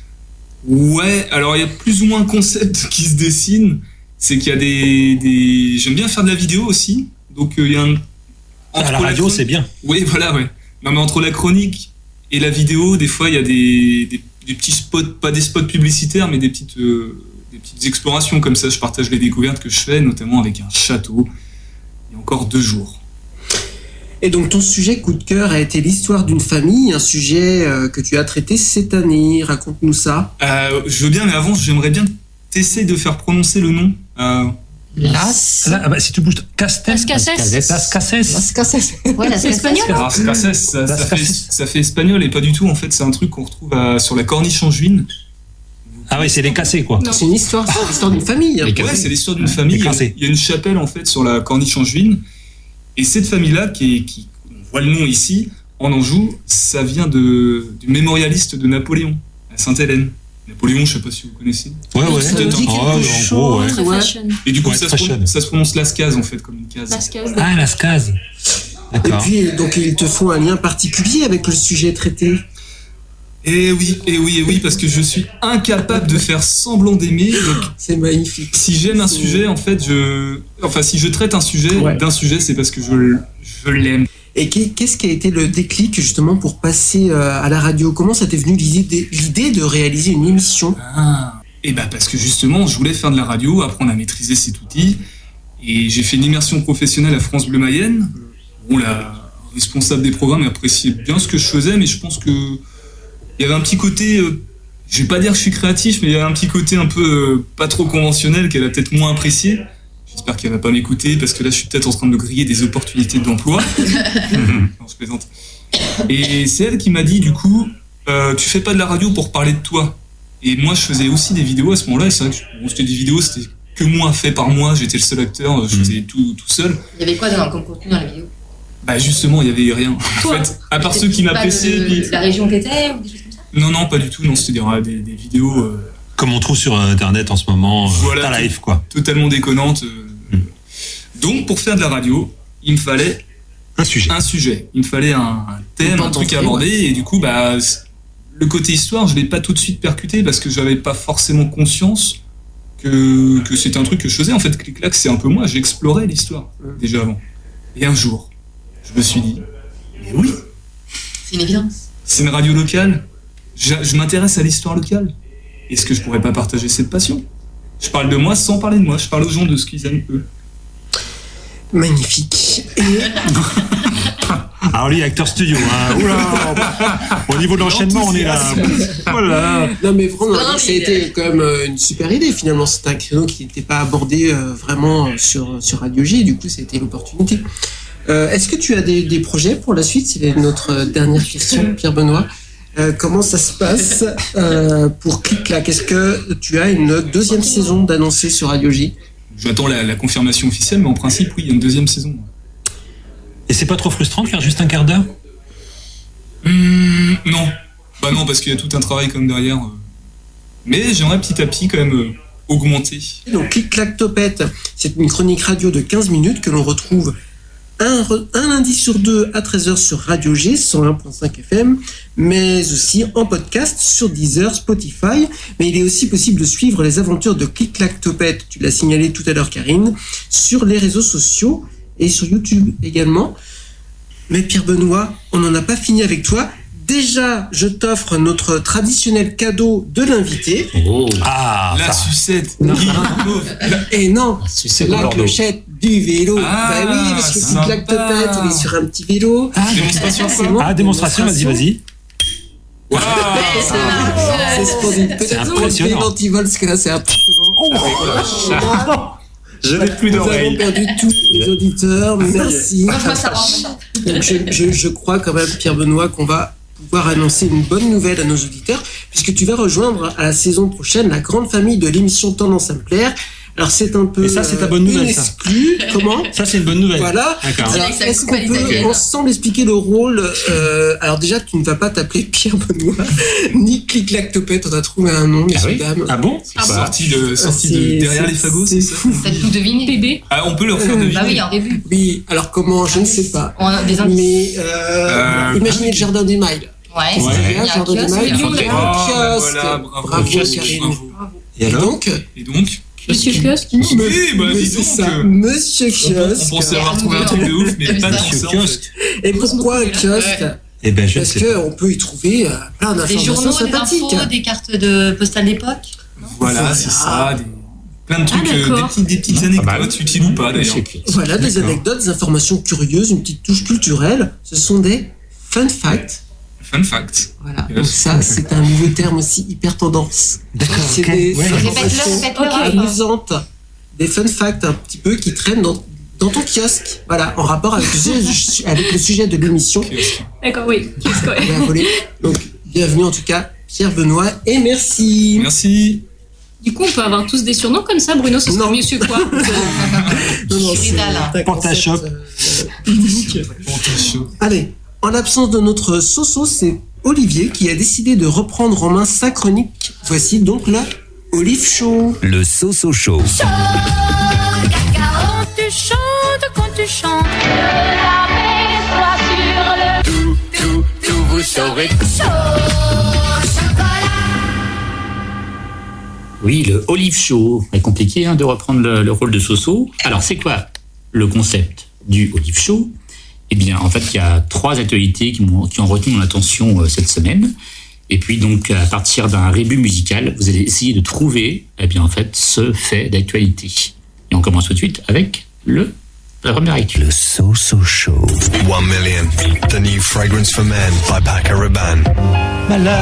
Ouais, alors il y a plus ou moins un concept qui se dessine. C'est qu'il y a des, des... J'aime bien faire de la vidéo aussi. Donc il euh, y a un... À la radio, la... c'est bien. Oui, voilà, ouais. Non, mais entre la chronique et la vidéo, des fois, il y a des, des, des petits spots, pas des spots publicitaires, mais des petites, euh, des petites explorations. Comme ça, je partage les découvertes que je fais, notamment avec un château, il y a encore deux jours. Et donc, ton sujet coup de cœur a été l'histoire d'une famille, un sujet euh, que tu as traité cette année. Raconte-nous ça. Euh, je veux bien, mais avant, j'aimerais bien t'essayer de faire prononcer le nom. Euh... Las. Là, bah, si tu bouges. Castel. Las Cases. Las Cases. Las Cases. Ouais, c'est espagnol. Las Cases, ça, ça, fait, ça fait espagnol et pas du tout. En fait, c'est un truc qu'on retrouve à, sur la corniche en juin. Ah oui, c'est les cassés, quoi. Non. C'est une histoire, c'est l'histoire d'une famille. Ouais, c'est l'histoire d'une famille. Il y, a, il y a une chapelle, en fait, sur la corniche en juin. Et cette famille-là, qui, est, qui, on voit le nom ici, en Anjou, ça vient de, du mémorialiste de Napoléon, à Sainte-Hélène. Napoléon, je sais pas si vous connaissez. Ouais, ouais, ça dit quelque oh, chose. Gros, ouais. Très fashion. Et du coup, ouais, ça, se prononce, ça se prononce Las Cases, en fait, comme une case. Las Cases. Ah, Las Cases. D'accord. Et puis, donc, ils te font un lien particulier avec le sujet traité. Eh oui, eh oui, eh oui, parce que je suis incapable de faire semblant d'aimer. Donc, c'est magnifique. Si j'aime un c'est... sujet, en fait, je, enfin, si je traite un sujet ouais. d'un sujet, c'est parce que je, je l'aime. Et qu'est-ce qui a été le déclic justement pour passer à la radio? Comment ça t'est venu l'idée, l'idée de réaliser une émission? Ah, et bah parce que justement, je voulais faire de la radio, apprendre à maîtriser cet outil, et j'ai fait une immersion professionnelle à France Bleu Mayenne. Bon, la responsable des programmes appréciait bien ce que je faisais, mais je pense que il y avait un petit côté, euh, je vais pas dire que je suis créatif, mais il y avait un petit côté un peu euh, pas trop conventionnel qu'elle a peut-être moins apprécié. J'espère qu'elle va pas m'écouter parce que là je suis peut-être en train de me griller des opportunités d'emploi. Non, je plaisante. Et c'est elle qui m'a dit du coup, euh, tu fais pas de la radio pour parler de toi. Et moi je faisais aussi des vidéos à ce moment-là. Et c'est vrai que bon, c'était des vidéos, c'était que moi fait par moi. J'étais le seul acteur, je faisais tout tout seul. Il y avait quoi dans, comme contenu dans la vidéo? Bah justement, il y avait rien. En fait, à part ceux qui m'appréciaient. De, puis... de la région où t'étais ou des choses comme ça? Non non, pas du tout. Non, c'était des, des, des vidéos. Euh... Comme on trouve sur internet en ce moment, voilà, ta live quoi. Totalement déconnante. Euh... Mm. Donc pour faire de la radio, il me fallait un sujet. Un sujet. Il me fallait un, un thème, un truc à aborder, ouais. Et du coup, bah, le côté histoire, je l'ai pas tout de suite percuté parce que j'avais pas forcément conscience que que c'était un truc que je faisais. En fait, Clic-Clac, c'est un peu moi. J'explorais l'histoire mm. déjà avant. Et un jour, je me suis dit, mais oui, c'est une évidence. C'est une radio locale. Je, je m'intéresse à l'histoire locale. Est-ce que je pourrais pas partager cette passion? Je parle de moi sans parler de moi. Je parle aux gens de ce qu'ils aiment eux. Magnifique. Et... Alors lui, acteur studio. Hein. Oula, au niveau de l'enchaînement, on est là. Voilà. Non mais vraiment, non, ça a été quand même une super idée finalement. C'était un créneau qui n'était pas abordé euh, vraiment sur sur Radio J. Du coup, c'était l'opportunité. Euh, est-ce que tu as des, des projets pour la suite? C'est notre dernière question, Pierre Benoît. Euh, comment ça se passe euh, pour Clic-Clac? Est-ce que tu as une deuxième saison d'annoncer sur Radio J? J'attends la, la confirmation officielle, mais en principe, oui, il y a une deuxième saison. Et c'est pas trop frustrant de faire juste un quart d'heure? mmh, Non. Bah non, parce qu'il y a tout un travail comme derrière. Euh. Mais j'aimerais petit à petit quand même euh, augmenter. Donc Clic-Clac Topette, c'est une chronique radio de quinze minutes que l'on retrouve Un, un lundi sur deux à treize heures sur Radio G cent un virgule cinq F M, mais aussi en podcast sur Deezer, Spotify. Mais il est aussi possible de suivre les aventures de Clic-Clac Topette, tu l'as signalé tout à l'heure Karine, sur les réseaux sociaux et sur YouTube également. Mais Pierre Benoît, on n'en a pas fini avec toi. Déjà, je t'offre notre traditionnel cadeau de l'invité. Oh. Ah, la ça. Sucette. Non, et non, c'est la clochette du vélo. Ah, bah oui, parce que Clic-Clac Topette, il est sur un petit vélo. Ah, démonstration, c'est bon. Ah, démonstration, vas-y, vas-y. Wow. C'est splendide. Peut-être qu'on fait l'antivol, parce que là, c'est impressionnant. Oh, oh. Je n'ai plus d'oreilles. Nous avons perdu tous les auditeurs. Merci. Donc, je, je, je crois quand même, Pierre Benoît, qu'on va pouvoir annoncer une bonne nouvelle à nos auditeurs, puisque tu vas rejoindre à la saison prochaine la grande famille de l'émission Tendance à me plaire. Alors c'est un peu Et ça, c'est ta bonne nouvelle, ça. exclu. Comment? Ça, c'est une bonne nouvelle. Voilà. D'accord. Alors, est-ce qu'on peut ensemble expliquer le rôle euh, Alors déjà, tu ne vas pas t'appeler Pierre Benoît ni Clic-Clac-Topette. On a trouvé un nom, messieurs, dames. Ah bon? C'est sorti, de, sorti de derrière les fagots, c'est ça? T'as tout deviné. Bébé. Ah, on peut leur faire deviner. Bah oui, en début. Oui. Alors comment? Je ne sais pas. On a des indices. Mais euh, Euh, imaginez le jardin des mailles. Ouais, Qu'est-ce c'est qu'il y a, il y a le un jardin des kiosque, mailles? il y a un Il y a kiosque. un Ah, kiosque. voilà, bravo, Bravo, kiosque, Karine. bravo. Et Et alors? donc, Et donc? Monsieur Kiosque. Oui, bah mais dis c'est donc. ça, euh, Monsieur On, Kiosque. on pensait avoir trouvé un truc de ouf, mais Mais pas ça, tant que Monsieur ça, en Kiosque. fait. Et pourquoi un kiosque? Eh ben, je Parce sais pas. qu'on peut y trouver euh, plein Des d'informations journaux, des sympathiques. infos, des cartes de postales d'époque. Voilà, c'est ça. Des... Plein de trucs, Ah, euh, des, d'accord. petites, des petites Pas mal. anecdotes, utiles ou pas d'ailleurs. Voilà, des D'accord. anecdotes, des informations curieuses, une petite touche culturelle. Ce sont des fun facts. Fun fact. Voilà. Yes. Donc ça, c'est un nouveau terme aussi hyper tendance. D'accord, C'est ok. des Ouais. Répète-le, informations répète-le. Ok. Raphaël. amusantes, des fun facts un petit peu qui traînent dans, dans ton kiosque. Voilà, en rapport avec le sujet, avec le sujet de l'émission. D'accord, oui. Kiosque, ouais. On va voler. Donc, bienvenue en tout cas, Pierre Benoît, et merci. Merci. Du coup, on peut avoir tous des surnoms comme ça, Bruno, ce serait Non. mieux que quoi? Non, non, c'est Ridal. un Pantachop. concept, euh, unique. Allez, en l'absence de notre Soso, c'est Olivier qui a décidé de reprendre en main sa chronique. Voici donc le Olive Show. Le Soso Show. Quand tu chantes, quand tu chantes, la paix soit sur le Tout, tout, tout, vous saurez. Oui, le Olive Show. C'est compliqué hein, de reprendre le, le rôle de Soso. Alors, c'est quoi le concept du Olive Show? Eh bien, en fait, il y a trois actualités qui, m'ont, qui ont retenu mon attention euh, cette semaine. Et puis, donc, à partir d'un rébut musical, vous allez essayer de trouver, eh bien, en fait, ce fait d'actualité. Et on commence tout de suite avec le, la première actu. Le Soso Show. One Million, the new fragrance for men by Paco Rabanne. Malade,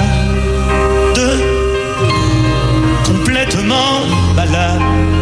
complètement malade.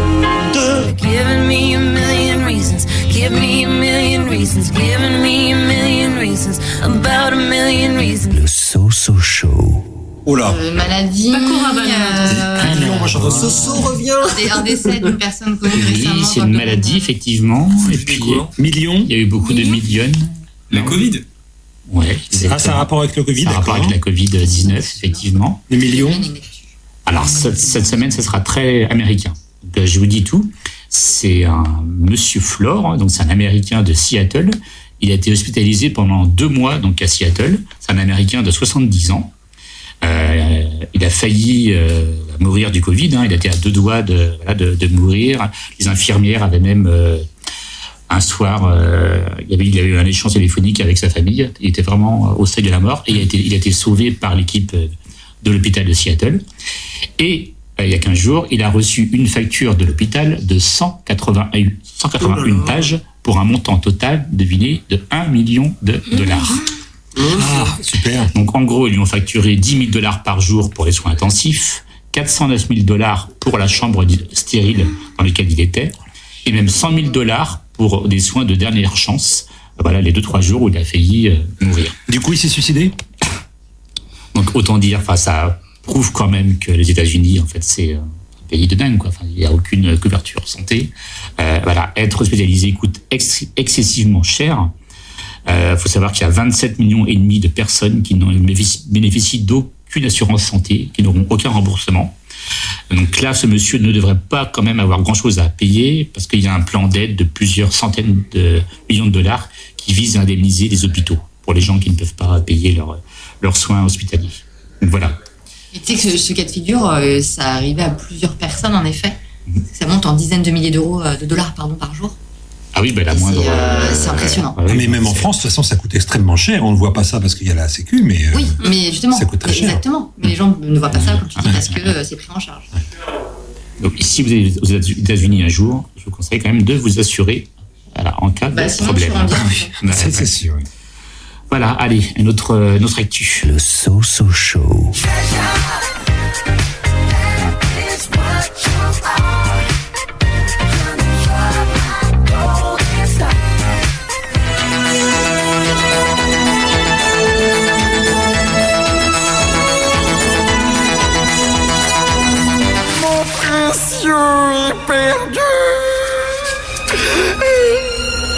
Giving me a million reasons, give me a million reasons, giving me a million reasons, about a million reasons. Le Soso Show. Oh là. Euh, maladie. Paco Rabanne. euh, Soso revient. un dé- un décès d'une personne connue Oui, récemment. c'est dans une le maladie, domaine. effectivement. Et puis, quoi Millions. il y a eu beaucoup de millions. La Covid. Ouais, Ah, ça a un rapport avec le Covid, Ça a un rapport d'accord. avec la covid dix-neuf, effectivement. Des millions. Alors, cette, cette semaine, ce sera très américain. Donc, euh, je vous dis tout. C'est un monsieur Flore, donc c'est un Américain de Seattle. Il a été hospitalisé pendant deux mois donc à Seattle. C'est un Américain de soixante-dix ans. Euh, il a failli euh, mourir du Covid. Hein. Il était à deux doigts de, voilà, de, de mourir. Les infirmières avaient même euh, un soir, euh, il, y avait, il y avait eu un échange téléphonique avec sa famille. Il était vraiment au seuil de la mort et il a été, il a été sauvé par l'équipe de l'hôpital de Seattle. Et euh, il y a quinze jours, il a reçu une facture de l'hôpital de cent quatre-vingt-un, cent quatre-vingt-un pages pour un montant total, devinez, de un million de dollars. Ah, super. Donc en gros, ils lui ont facturé dix mille dollars par jour pour les soins intensifs, quatre cent neuf mille dollars pour la chambre stérile dans laquelle il était, et même cent mille dollars pour des soins de dernière chance. Voilà les deux trois jours où il a failli euh, mourir. Du coup, il s'est suicidé. Donc autant dire, enfin ça prouve quand même que les États-Unis, en fait, c'est un pays de dingue, quoi. Enfin, il n'y a aucune couverture santé. Euh, voilà, être hospitalisé coûte ex- excessivement cher. Il euh, faut savoir qu'il y a vingt-sept millions et demi de personnes qui n'ont bénéficient d'aucune assurance santé, qui n'auront aucun remboursement. Donc là, ce monsieur ne devrait pas quand même avoir grand-chose à payer parce qu'il y a un plan d'aide de plusieurs centaines de millions de dollars qui vise à indemniser les hôpitaux pour les gens qui ne peuvent pas payer leurs leurs soins hospitaliers. Donc voilà. Et tu sais que ce, ce cas de figure, euh, ça arrivait à plusieurs personnes en effet. Ça monte en dizaines de milliers d'euros, euh, de dollars pardon, par jour. Ah oui, ben la moindre. C'est, euh, c'est impressionnant. euh, Ah, mais même en France, de toute façon, ça coûte extrêmement cher. On ne voit pas ça parce qu'il y a la Sécu, mais. euh, Oui, mais justement, ça coûte très cher. exactement. Mais les gens ne voient pas ça, comme tu dis, parce que euh, c'est pris en charge. Donc si vous êtes aux États-Unis un jour, je vous conseille quand même de vous assurer voilà, en cas Bah, de sinon, problème. tu rends bien. Ouais, Ça, ouais. c'est sûr. oui. Voilà, allez, une autre, euh, une autre actu. Le Soso Show.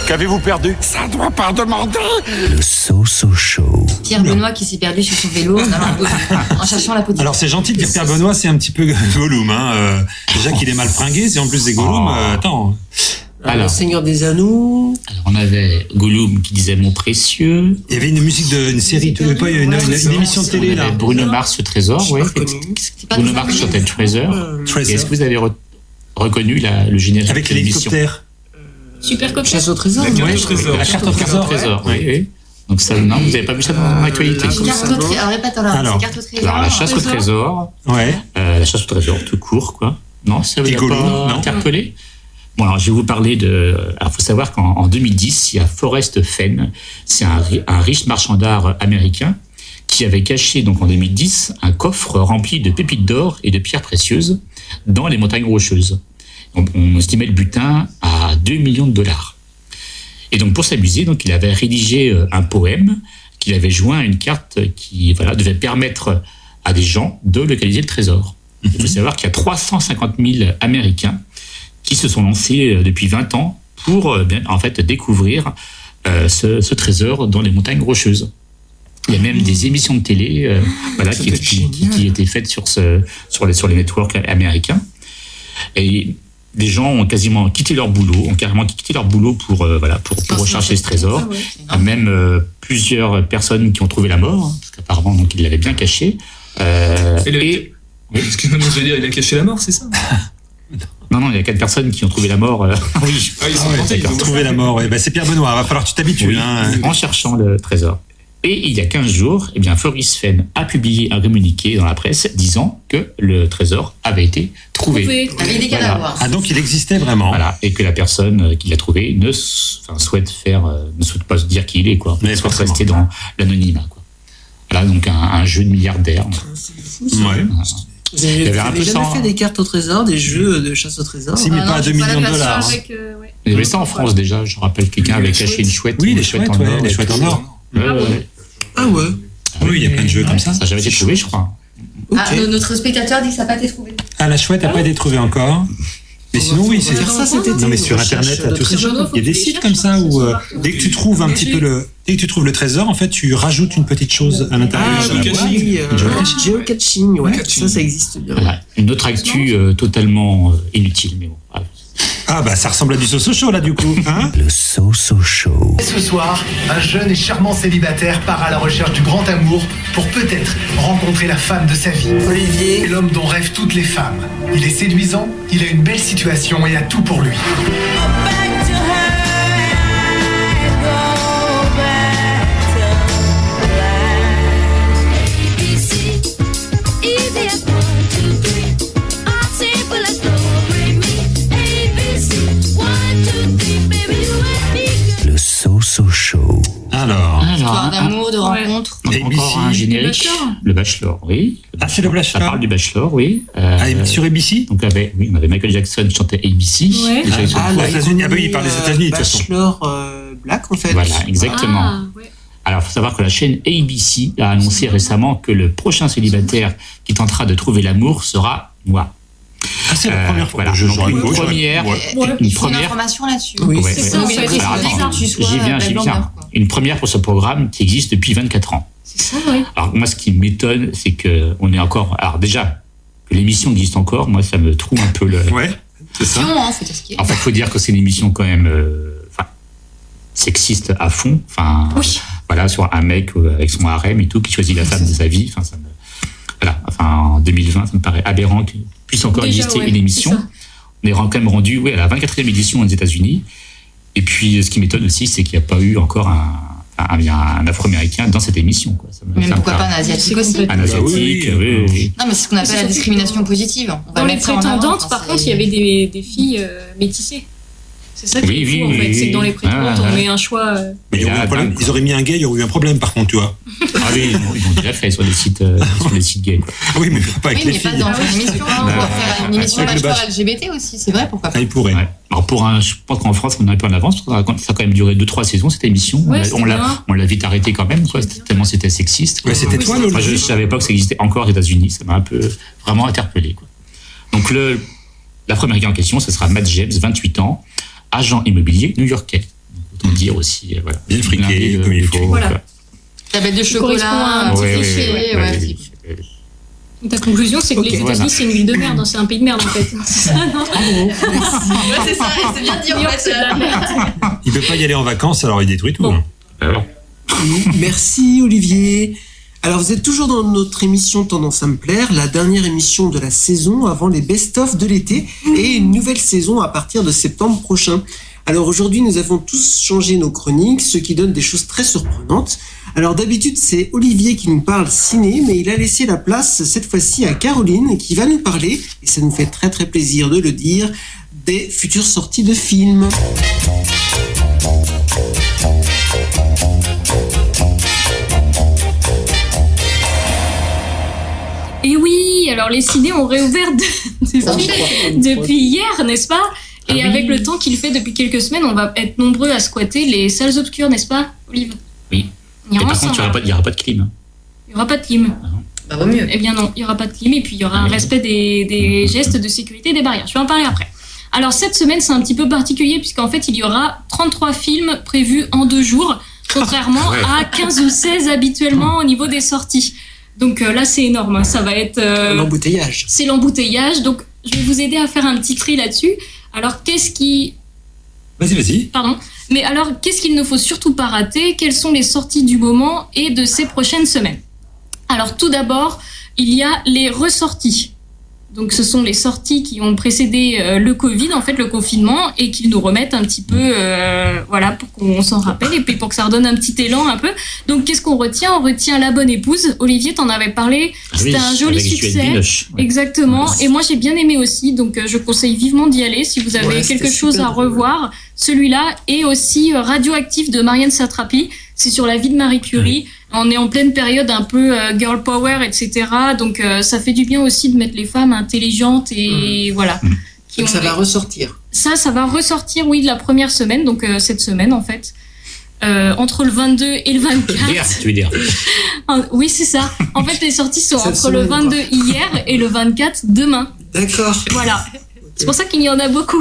Qu'avez-vous perdu? Ça doit pas demander. Le So-So Show. Pierre Benoît qui s'est perdu sur son vélo en cherchant la petite. Alors c'est gentil de dire Pierre Benoît, c'est un petit peu Gollum. Hein. Euh, déjà qu'il est mal fringué, c'est en plus des Gollum. Euh, attends. Alors, le Seigneur des Anneaux. Alors on avait Gollum qui disait mon précieux. Il y avait une musique de une série, tu veux pas, une, une, une, une émission de télé là. Bruno Mars le Trésor, oui. Bruno Mars chantait le Trésor. Et est-ce que vous avez re- reconnu la, le générique avec de l'émission? l'hélicoptère? Super Copter. Chasse au trésor. La carte au trésor. La carte au trésor. Oui, oui. Donc ça, non, vous n'avez pas vu ça dans l'actualité. Carte au trésor. Alors répète alors. Alors, C'est carte au trésor. alors la chasse au trésor. Ouais. Euh, la chasse au trésor, tout court, quoi. Non, ça vous a Gollum, pas non. interpellé? Bon, alors je vais vous parler de. Alors, faut savoir qu'en en deux mille dix, il y a Forrest Fenn, c'est un, ri- un riche marchand d'art américain qui avait caché donc en deux mille dix un coffre rempli de pépites d'or et de pierres précieuses dans les montagnes rocheuses. On, on estimait le butin à deux millions de dollars. Et donc pour s'amuser, donc il avait rédigé euh, un poème qu'il avait joint à une carte qui voilà devait permettre à des gens de localiser le trésor. Il faut savoir qu'il y a trois cent cinquante mille Américains qui se sont lancés euh, depuis vingt ans pour euh, bien, en fait découvrir euh, ce, ce trésor dans les montagnes rocheuses. Il y a même des émissions de télé euh, voilà, qui, qui, qui, qui étaient faites sur, ce, sur, les, sur les networks américains. Et des gens ont quasiment quitté leur boulot, ont carrément quitté leur boulot pour, euh, voilà, pour, pour rechercher ce trésor. Il y a même euh, plusieurs personnes qui ont trouvé la mort, hein, parce qu'apparemment donc, ils l'avaient bien caché. Euh, Et le- et... Oui, excuse-moi, je veux dire, il a caché la mort, c'est ça? Non, non, il y a quatre personnes qui ont trouvé la mort. Euh... Oui, Ah, ils sont Ah ouais, tentés, ils d'accord. ont- Trouver la mort. Ouais. Bah, c'est Pierre Benoît. Va falloir que tu t'habitues. Oui, Hein. en cherchant le trésor. Et il y a quinze jours, eh bien, Forrest Fenn a publié un communiqué dans la presse disant que le trésor avait été trouvé. Trouvé. Avec des Voilà. cadavres. Ah donc il existait vraiment. Voilà, et que la personne euh, qui l'a trouvé ne s- enfin, souhaite faire, euh, ne souhaite pas se dire qui il est, quoi. Mais Il souhaite forcément. rester dans l'anonymat, quoi. Voilà, donc un, un jeu de milliardaire. Ouais. Voilà. Vous avez, Il y avait vous un avez peu jamais ça, fait hein. des cartes au trésor, des jeux de chasse au trésor? Si, mais Ah pas non, à j'ai deux pas la millions de relation dollars. hein. avec, euh, ouais. Il y avait ça en France déjà, je rappelle que quelqu'un avait caché une chouette. Oui, une les chouettes, en ouais, or les et chouettes tout. en or. Ouais, ouais. Ah ouais. Oui, il y a plein de jeux comme ça. Ça n'a jamais été trouvé, je crois. Ah, no- notre spectateur dit que ça n'a pas été trouvé. Ah, la chouette n'a pas été trouvée encore. Mais sinon, oui, c'est faire ça cet été. Non, mais sur On Internet, cherche tout ça. le trésor. Il y a des sites comme ça où euh, dès que tu trouves un petit peu le, dès que tu trouves le trésor, en fait, tu rajoutes une petite chose à l'intérieur. Ah de la oui, boîte. oui, euh, Geocaching. geocaching, ouais. Geocaching. Ça, ça existe bien. Voilà. Une autre actu euh, totalement euh, inutile, mais bon. Voilà. Ah bah ça ressemble à du So-So Show là du coup. Hein Le So-So Show. Et ce soir, un jeune et charmant célibataire part à la recherche du grand amour pour peut-être rencontrer la femme de sa vie. Olivier est l'homme dont rêvent toutes les femmes. Il est séduisant, il a une belle situation et a tout pour lui. Le So-So Show. Alors. Histoire d'amour, de rencontre. Donc, A B C. encore un générique. Bachelor. Le Bachelor, oui. Ah, c'est le Ça Bachelor. parle du Bachelor, oui. Euh, Ah, sur A B C. donc, avait, oui, on avait Michael Jackson qui chantait A B C. Ouais. Déjà, ils sont- Ah, là, aux États-Unis. Ah bah oui, il parle des États-Unis, de toute façon. Bachelor euh, Black, en fait. Voilà, exactement. Ah, ouais. Alors, il faut savoir que la chaîne A B C a annoncé récemment que le prochain célibataire qui tentera de trouver l'amour sera moi. Ah, c'est la Euh, première fois. voilà. Je- Donc, j'aurais- une ouais, j'aurais- première, ouais. Ouais. une Il faut une première. information là-dessus. Oui, Ouais, c'est ouais. ça, en Oui, fait. donc, il Alors, faut attends, que tu sois j'y viens, la j'y blanc viens. d'œuf, quoi. Une première pour ce programme qui existe depuis vingt-quatre ans. C'est ça, ouais. Alors moi, ce qui m'étonne, c'est que on est encore. Alors déjà, que l'émission existe encore, moi, ça me trouve un peu le. Ouais, c'est ça. Non, hein, faut dire ce qu'il y a. En fait, faut dire que c'est une émission quand même, euh, enfin, sexiste à fond. Enfin, Oui. voilà, sur un mec euh, avec son harem et tout qui choisit la femme de sa vie. Enfin, ça me, voilà. Enfin, en deux mille vingt, ça me paraît aberrant qu'il puisse encore Déjà, exister ouais, une émission. c'est ça. On est quand même rendu, oui, à la vingt-quatrième édition aux États-Unis. Et puis, ce qui m'étonne aussi, c'est qu'il n'y a pas eu encore un, un, un Afro-Américain dans cette émission. Quoi. Ça me- Même ça me pourquoi pas paraît- un asiatique C'est aussi. complètement- Un asiatique, Ah oui, oui, oui. Non, mais c'est ce qu'on appelle la surtout discrimination que- positive. On va Dans les mettre ça en avant, prétendantes, enfin, par c'est- contre, il y avait des, des filles euh, métissées. C'est ça qui Oui, est fou, oui, en fait. oui, C'est que dans les oui. prétendantes, Ah, on ouais. met un choix. euh, Mais il y aurait eu un problème. Ils auraient mis un gay, il y aurait eu un problème par contre, tu vois. Ah oui, ils l'ont- ils l'ont déjà fait sur des sites, euh, sur des sites gays. Quoi. Oui, mais pas avec Oui, les mais pas filles. dans une émission. On va faire une émission Avec le bachelor bach- L G B T aussi, c'est vrai, pourquoi pas. Ah, ils pourraient. Ouais. Alors pour un, je pense qu'en France, on est un peu en avance. Ça a ça a quand même duré deux trois saisons cette émission. Ouais, on c'était l'a, bien. on l'a vite arrêté quand même, quoi, c'était- tellement c'était sexiste. Ouais, c'était Oui, toi, c'est- Lolo. Moi, je, je savais pas que ça existait encore aux États-Unis. Ça m'a un peu vraiment interpellé. Quoi. Donc le, l'Afro-Américain en question, ce sera Matt James, vingt-huit ans, agent immobilier new-yorkais. Autant dire aussi, euh, voilà. Bien friqué, Lundi, comme il le- faut. Voilà. Tablette de correspond à chocolat, un petit Ouais, ouais, cliché, ouais, ouais, ouais, petit- ouais, ouais. Ta conclusion, c'est que Ok, les États-Unis, voilà. c'est une ville de merde, hein, c'est un pays de merde en fait. C'est ça, non Ouais, c'est ça, et c'est bien dit en New York, fait. c'est de la merde. Il peut pas y aller en vacances, alors il détruit tout. hein. Alors, Merci Olivier. Alors vous êtes toujours dans notre émission Tendance à me plaire, la dernière émission de la saison avant les best-of de l'été et une nouvelle saison à partir de septembre prochain. Alors aujourd'hui nous avons tous changé nos chroniques, ce qui donne des choses très surprenantes. Alors d'habitude c'est Olivier qui nous parle ciné, mais il a laissé la place cette fois-ci à Caroline qui va nous parler, et ça nous fait très très plaisir de le dire, des futures sorties de films. Et oui, alors les ciné ont réouvert de- depuis, depuis hier, n'est-ce pas? Et Ah oui. avec le temps qu'il fait depuis quelques semaines, on va être nombreux à squatter les salles obscures, n'est-ce pas, Olive? oui. Il y Et aura par contre, il n'y aura, pas- il y aura pas de clim. hein. Il y aura pas de clim. Bah, vaut mieux. Eh bien non, il n'y aura pas de clim et puis il y aura un Ah oui. respect des, des gestes de sécurité et des barrières. Je vais en parler après. Alors cette semaine, c'est un petit peu particulier puisqu'en fait, il y aura trente-trois films prévus en deux jours, contrairement Ouais. à quinze ou seize habituellement au niveau des sorties. Donc euh, là, c'est énorme. hein. Ça va être... euh, L'embouteillage. c'est l'embouteillage. Donc je vais vous aider à faire un petit tri là-dessus. Alors qu'est-ce qui... Vas-y, vas-y. Pardon. Mais alors, qu'est-ce qu'il ne faut surtout pas rater? Quelles sont les sorties du moment et de ces prochaines semaines? Alors, tout d'abord, il y a les ressorties. Donc, ce sont les sorties qui ont précédé euh, le Covid, en fait, le confinement, et qui nous remettent un petit peu, euh, voilà, pour qu'on s'en rappelle, et puis pour que ça redonne un petit élan un peu. Donc, qu'est-ce qu'on retient? On retient La Bonne Épouse. Olivier, t'en avais parlé. Ah C'était oui, un joli avec Juliette succès. Binoche, ouais. Exactement. Et moi, j'ai bien aimé aussi. Donc, euh, je conseille vivement d'y aller si vous avez Ouais, c'était quelque chose super à drôle. revoir. Celui-là et aussi euh, Radioactif de Marianne Satrapi. C'est sur la vie de Marie Curie. On est en pleine période un peu euh, girl power, et cetera. Donc, euh, ça fait du bien aussi de mettre les femmes intelligentes et voilà. Qui Donc ont ça va des- ressortir. ça, ça va ressortir, oui, de la première semaine. Donc, euh, cette semaine, en fait. Euh, entre le vingt-deux et le vingt-quatre. Hier, tu veux dire. Ah, oui, c'est ça. En fait, les sorties sont Cette entre le semaine, vingt-deux hier et le vingt-quatre demain. D'accord. Voilà. C'est pour ça qu'il y en a beaucoup.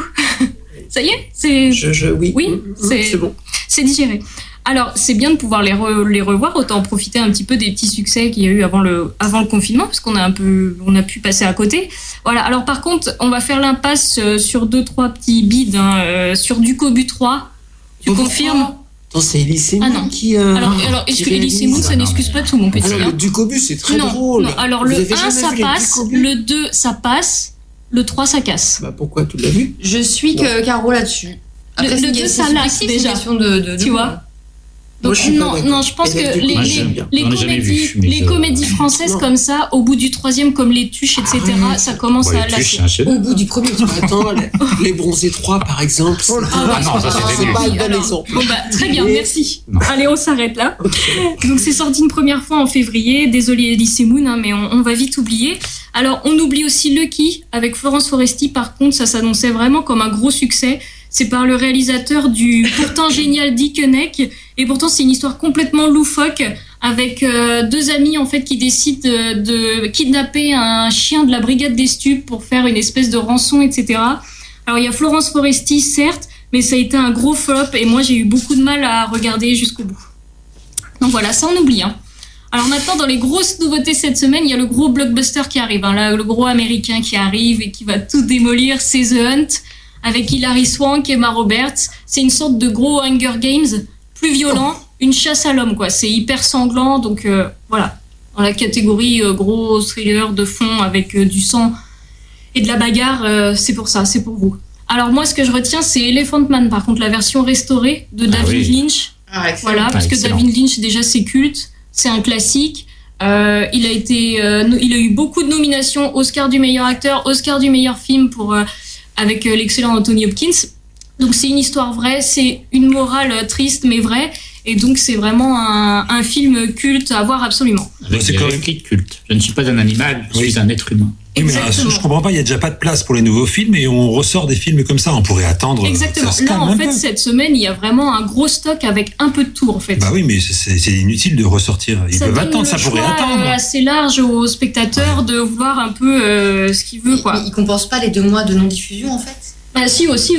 Ça y est, c'est Je, je, oui, Oui, Mm, mm, c'est- c'est bon. c'est digéré. Alors, c'est bien de pouvoir les, re- les revoir, autant en profiter un petit peu des petits succès qu'il y a eu avant le, avant le confinement, parce qu'on a un peu, on a pu passer à côté. Voilà. Alors, par contre, on va faire l'impasse euh, sur deux, trois petits bids, hein, euh, sur Ducobu trois. Tu Oh, confirmes? Attends, c'est Elise Ah non. Moon qui. euh, Alors, alors qui est-ce que Elise réalise. Moon, ça n'excuse pas tout, mon petit? Alors, hein le Ducobu, c'est très non, drôle. non. Alors, Vous le avez un, jamais ça vu les passe, Ducobu le deux, ça passe, le trois, ça casse. Bah pourquoi tu l'as vu? Je suis que Caro là-dessus. Après, Le- c'est le une- deux, c'est ça subjectif, lasse c'est une déjà. question de, de, de Tu goût. vois? Moi, Donc, je suis pas non, d'accord. non, je pense Et que là, les, du coup, moi, les, j'aime bien. les J'en ai jamais comédies, vu, mais les je- comédies françaises Non. comme ça, au bout du troisième, comme Les Tuches, et cetera, ça commence Bon, à les tuches, lasser. c'est un chef. Au bout du premier, tu vois, attends, les, les bronzés trois par exemple. c'est- Ah, non, ça, c'était c'est nul. pas un Oui, bon alors, exemple. Bon bah très bien, Et- merci. Non. Allez, on s'arrête là. Donc c'est sorti une première fois en février. Désolé Elise Moon, hein, mais on, on va vite oublier. Alors on oublie aussi Lucky avec Florence Foresti. Par contre, ça s'annonçait vraiment comme un gros succès. C'est par le réalisateur du pourtant génial Dick Neck. Et pourtant c'est une histoire complètement loufoque avec euh, deux amis en fait qui décident de, de kidnapper un chien de la brigade des stupes pour faire une espèce de rançon, et cetera. Alors il y a Florence Foresti certes, mais ça a été un gros flop et moi j'ai eu beaucoup de mal à regarder jusqu'au bout. Donc voilà, ça on oublie. Hein. Alors maintenant, dans les grosses nouveautés cette semaine, il y a le gros blockbuster qui arrive. Hein, là, le gros américain qui arrive et qui va tout démolir, c'est The Hunt, avec Hilary Swank, Emma Roberts. C'est une sorte de gros Hunger Games, plus violent, une chasse à l'homme, quoi. C'est hyper sanglant, donc euh, voilà. Dans la catégorie euh, gros thriller de fond avec euh, du sang et de la bagarre, euh, c'est pour ça, c'est pour vous. Alors moi, ce que je retiens, c'est Elephant Man, par contre, la version restaurée de Ah David oui. Lynch. Ah, excellent. Voilà, parce Ah, que excellent. David Lynch, déjà, c'est culte, c'est un classique. Euh, il a été, euh, no- il a eu beaucoup de nominations, Oscar du meilleur acteur, Oscar du meilleur film pour euh, avec euh, l'excellent Anthony Hopkins. Donc c'est une histoire vraie, c'est une morale euh, triste mais vraie, et donc c'est vraiment un, un film culte à voir absolument. Avec C'est des quand même- répliques cultes. Je ne suis pas un animal, je Oui. suis un être humain. Oui, mais Exactement. euh, je comprends pas, il y a déjà pas de place pour les nouveaux films et on ressort des films comme ça. On pourrait attendre. Exactement. Ça se Là, calme en un fait, peu. cette semaine, il y a vraiment un gros stock avec un peu de tout, en fait. Bah oui, mais c'est- c'est c'est inutile de ressortir. Ils Ça peuvent donne attendre, le ça pourrait choix, attendre. euh, assez large aux spectateurs de voir un peu euh, ce qu'ils veulent, quoi. Il, il compense pas les deux mois de non-diffusion en fait. Bah si, aussi, oui.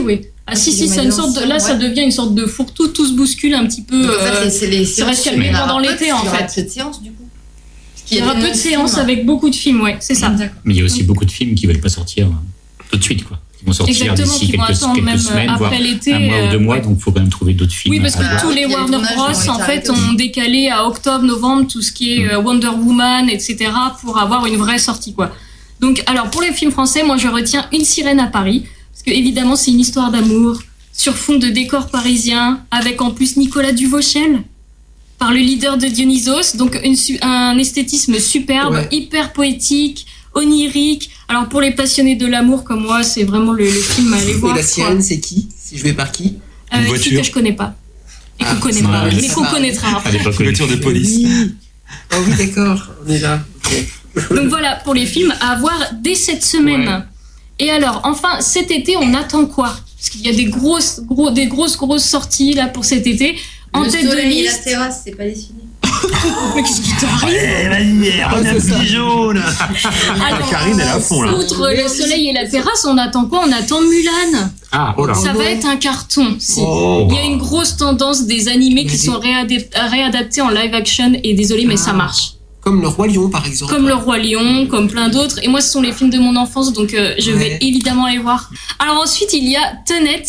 Ah si si, c'est une sorte de, là ouais. ça devient une sorte de fourre-tout, tout se bouscule un petit peu. Donc, en fait, euh, c'est les ça reste calmé pendant l'été en fait. Il y aura peu de séances du coup. Il y aura peu de séances avec beaucoup de films, ouais, c'est ça. Mais il y a aussi beaucoup de films qui veulent pas sortir tout de suite, quoi. Qui vont sortir d'ici quelques, quelques semaines, voire l'été, un mois ou deux mois, ouais. Donc il faut quand même trouver d'autres films. Oui, parce que à... tous les Warner Bros en fait ont décalé à octobre, novembre tout ce qui est Wonder Woman, et cetera pour avoir une vraie sortie, quoi. Donc, alors pour les films français, moi je retiens Une sirène à Paris, parce que évidemment c'est une histoire d'amour sur fond de décor parisien, avec en plus Nicolas Duvauchel par le leader de Dionysos, donc une, un esthétisme superbe, ouais. hyper poétique, onirique. Alors pour les passionnés de l'amour comme moi, c'est vraiment le, le film à aller voir. Et la sirène, c'est qui? C'est joué par qui? euh, Qui que je connais pas. Et ah, qu'on connaît pas. Mais qu'on connaîtra après. Une voiture de police. Ah oui, d'accord, on est là. Okay. Donc voilà, pour les films à voir dès cette semaine. Ouais. Et alors, enfin, cet été, on attend quoi? Parce qu'il y a des grosses, gros, des grosses, grosses sorties là pour cet été. En le tête de liste. Et la terrasse, c'est pas dessiné. Mais qu'est-ce qui t'arrive? Eh, la lumière, on a un petit jaune. Alors, Karine, elle est à fond là. Outre le soleil et la terrasse, on attend quoi? On attend Mulan. Ah, oh là. Ça va être un carton. Si. Oh. Il y a une grosse tendance des animés qui sont réadap- réadaptés en live action et désolé, mais ah. ça marche. Comme Le Roi Lion, par exemple. Comme Le Roi Lion, comme plein d'autres. Et moi, ce sont les films de mon enfance, donc euh, je ouais. vais évidemment les voir. Alors ensuite, il y a Tenet.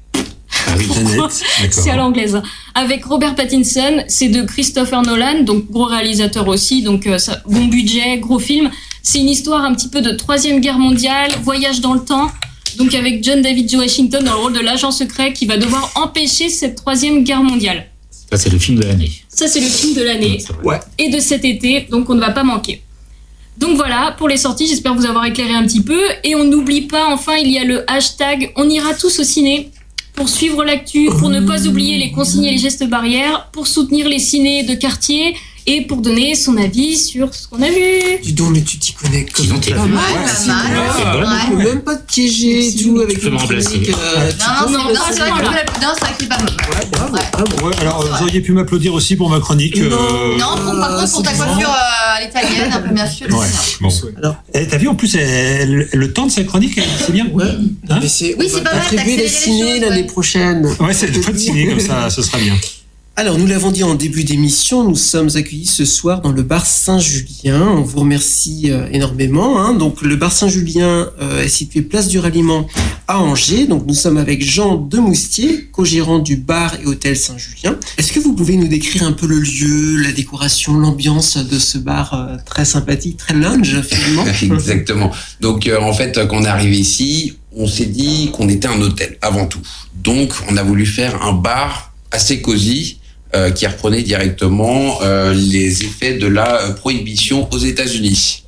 Ah oui, Tenet. C'est à l'anglaise. Avec Robert Pattinson, c'est de Christopher Nolan, donc gros réalisateur aussi, donc euh, ça, bon budget, gros film. C'est une histoire un petit peu de Troisième Guerre mondiale, voyage dans le temps. Donc avec John David Washington dans le rôle de l'agent secret qui va devoir empêcher cette Troisième Guerre mondiale. Ça, c'est le film de l'année. Ça, c'est le film de l'année. Ouais. Et de cet été, donc on ne va pas manquer. Donc voilà, pour les sorties, j'espère vous avoir éclairé un petit peu. Et on n'oublie pas, enfin, il y a le hashtag « On ira tous au ciné » pour suivre l'actu, pour ne pas oublier les consignes et les gestes barrières, pour soutenir les cinés de quartier et pour donner son avis sur ce qu'on a vu. Dis donc, mais tu t'y connais comme ça. Pas mal, on peut même pas te piéger et tout avec une chronique. Non, non, c'est vrai que la prudence, ça crée pas mal. Ouais, bravo, bravo. Ouais, alors vous auriez pu m'applaudir aussi pour ma chronique. Non, par contre, pour ta coiffure à l'italienne, un peu bien sûr. Ouais, bon. Alors, t'as vu en plus le temps de sa chronique, c'est bien. Ouais. Oui, c'est pas mal. Attribuer les ciné l'année prochaine. Ouais, c'est le fois de ciné comme ça, ce sera bien. Alors, nous l'avons dit en début d'émission, nous sommes accueillis ce soir dans le bar Saint-Julien. On vous remercie euh, énormément. Hein. Donc, le bar Saint-Julien euh, est situé place du Ralliement à Angers. Donc, nous sommes avec Jean Demoustier, co-gérant du bar et hôtel Saint-Julien. Est-ce que vous pouvez nous décrire un peu le lieu, la décoration, l'ambiance de ce bar euh, très sympathique, très lounge finalement? Exactement. Donc, euh, en fait, quand on est arrivé ici, on s'est dit qu'on était un hôtel avant tout. Donc, on a voulu faire un bar assez cosy. Euh, qui reprenait directement euh, les effets de la euh, prohibition aux États-Unis.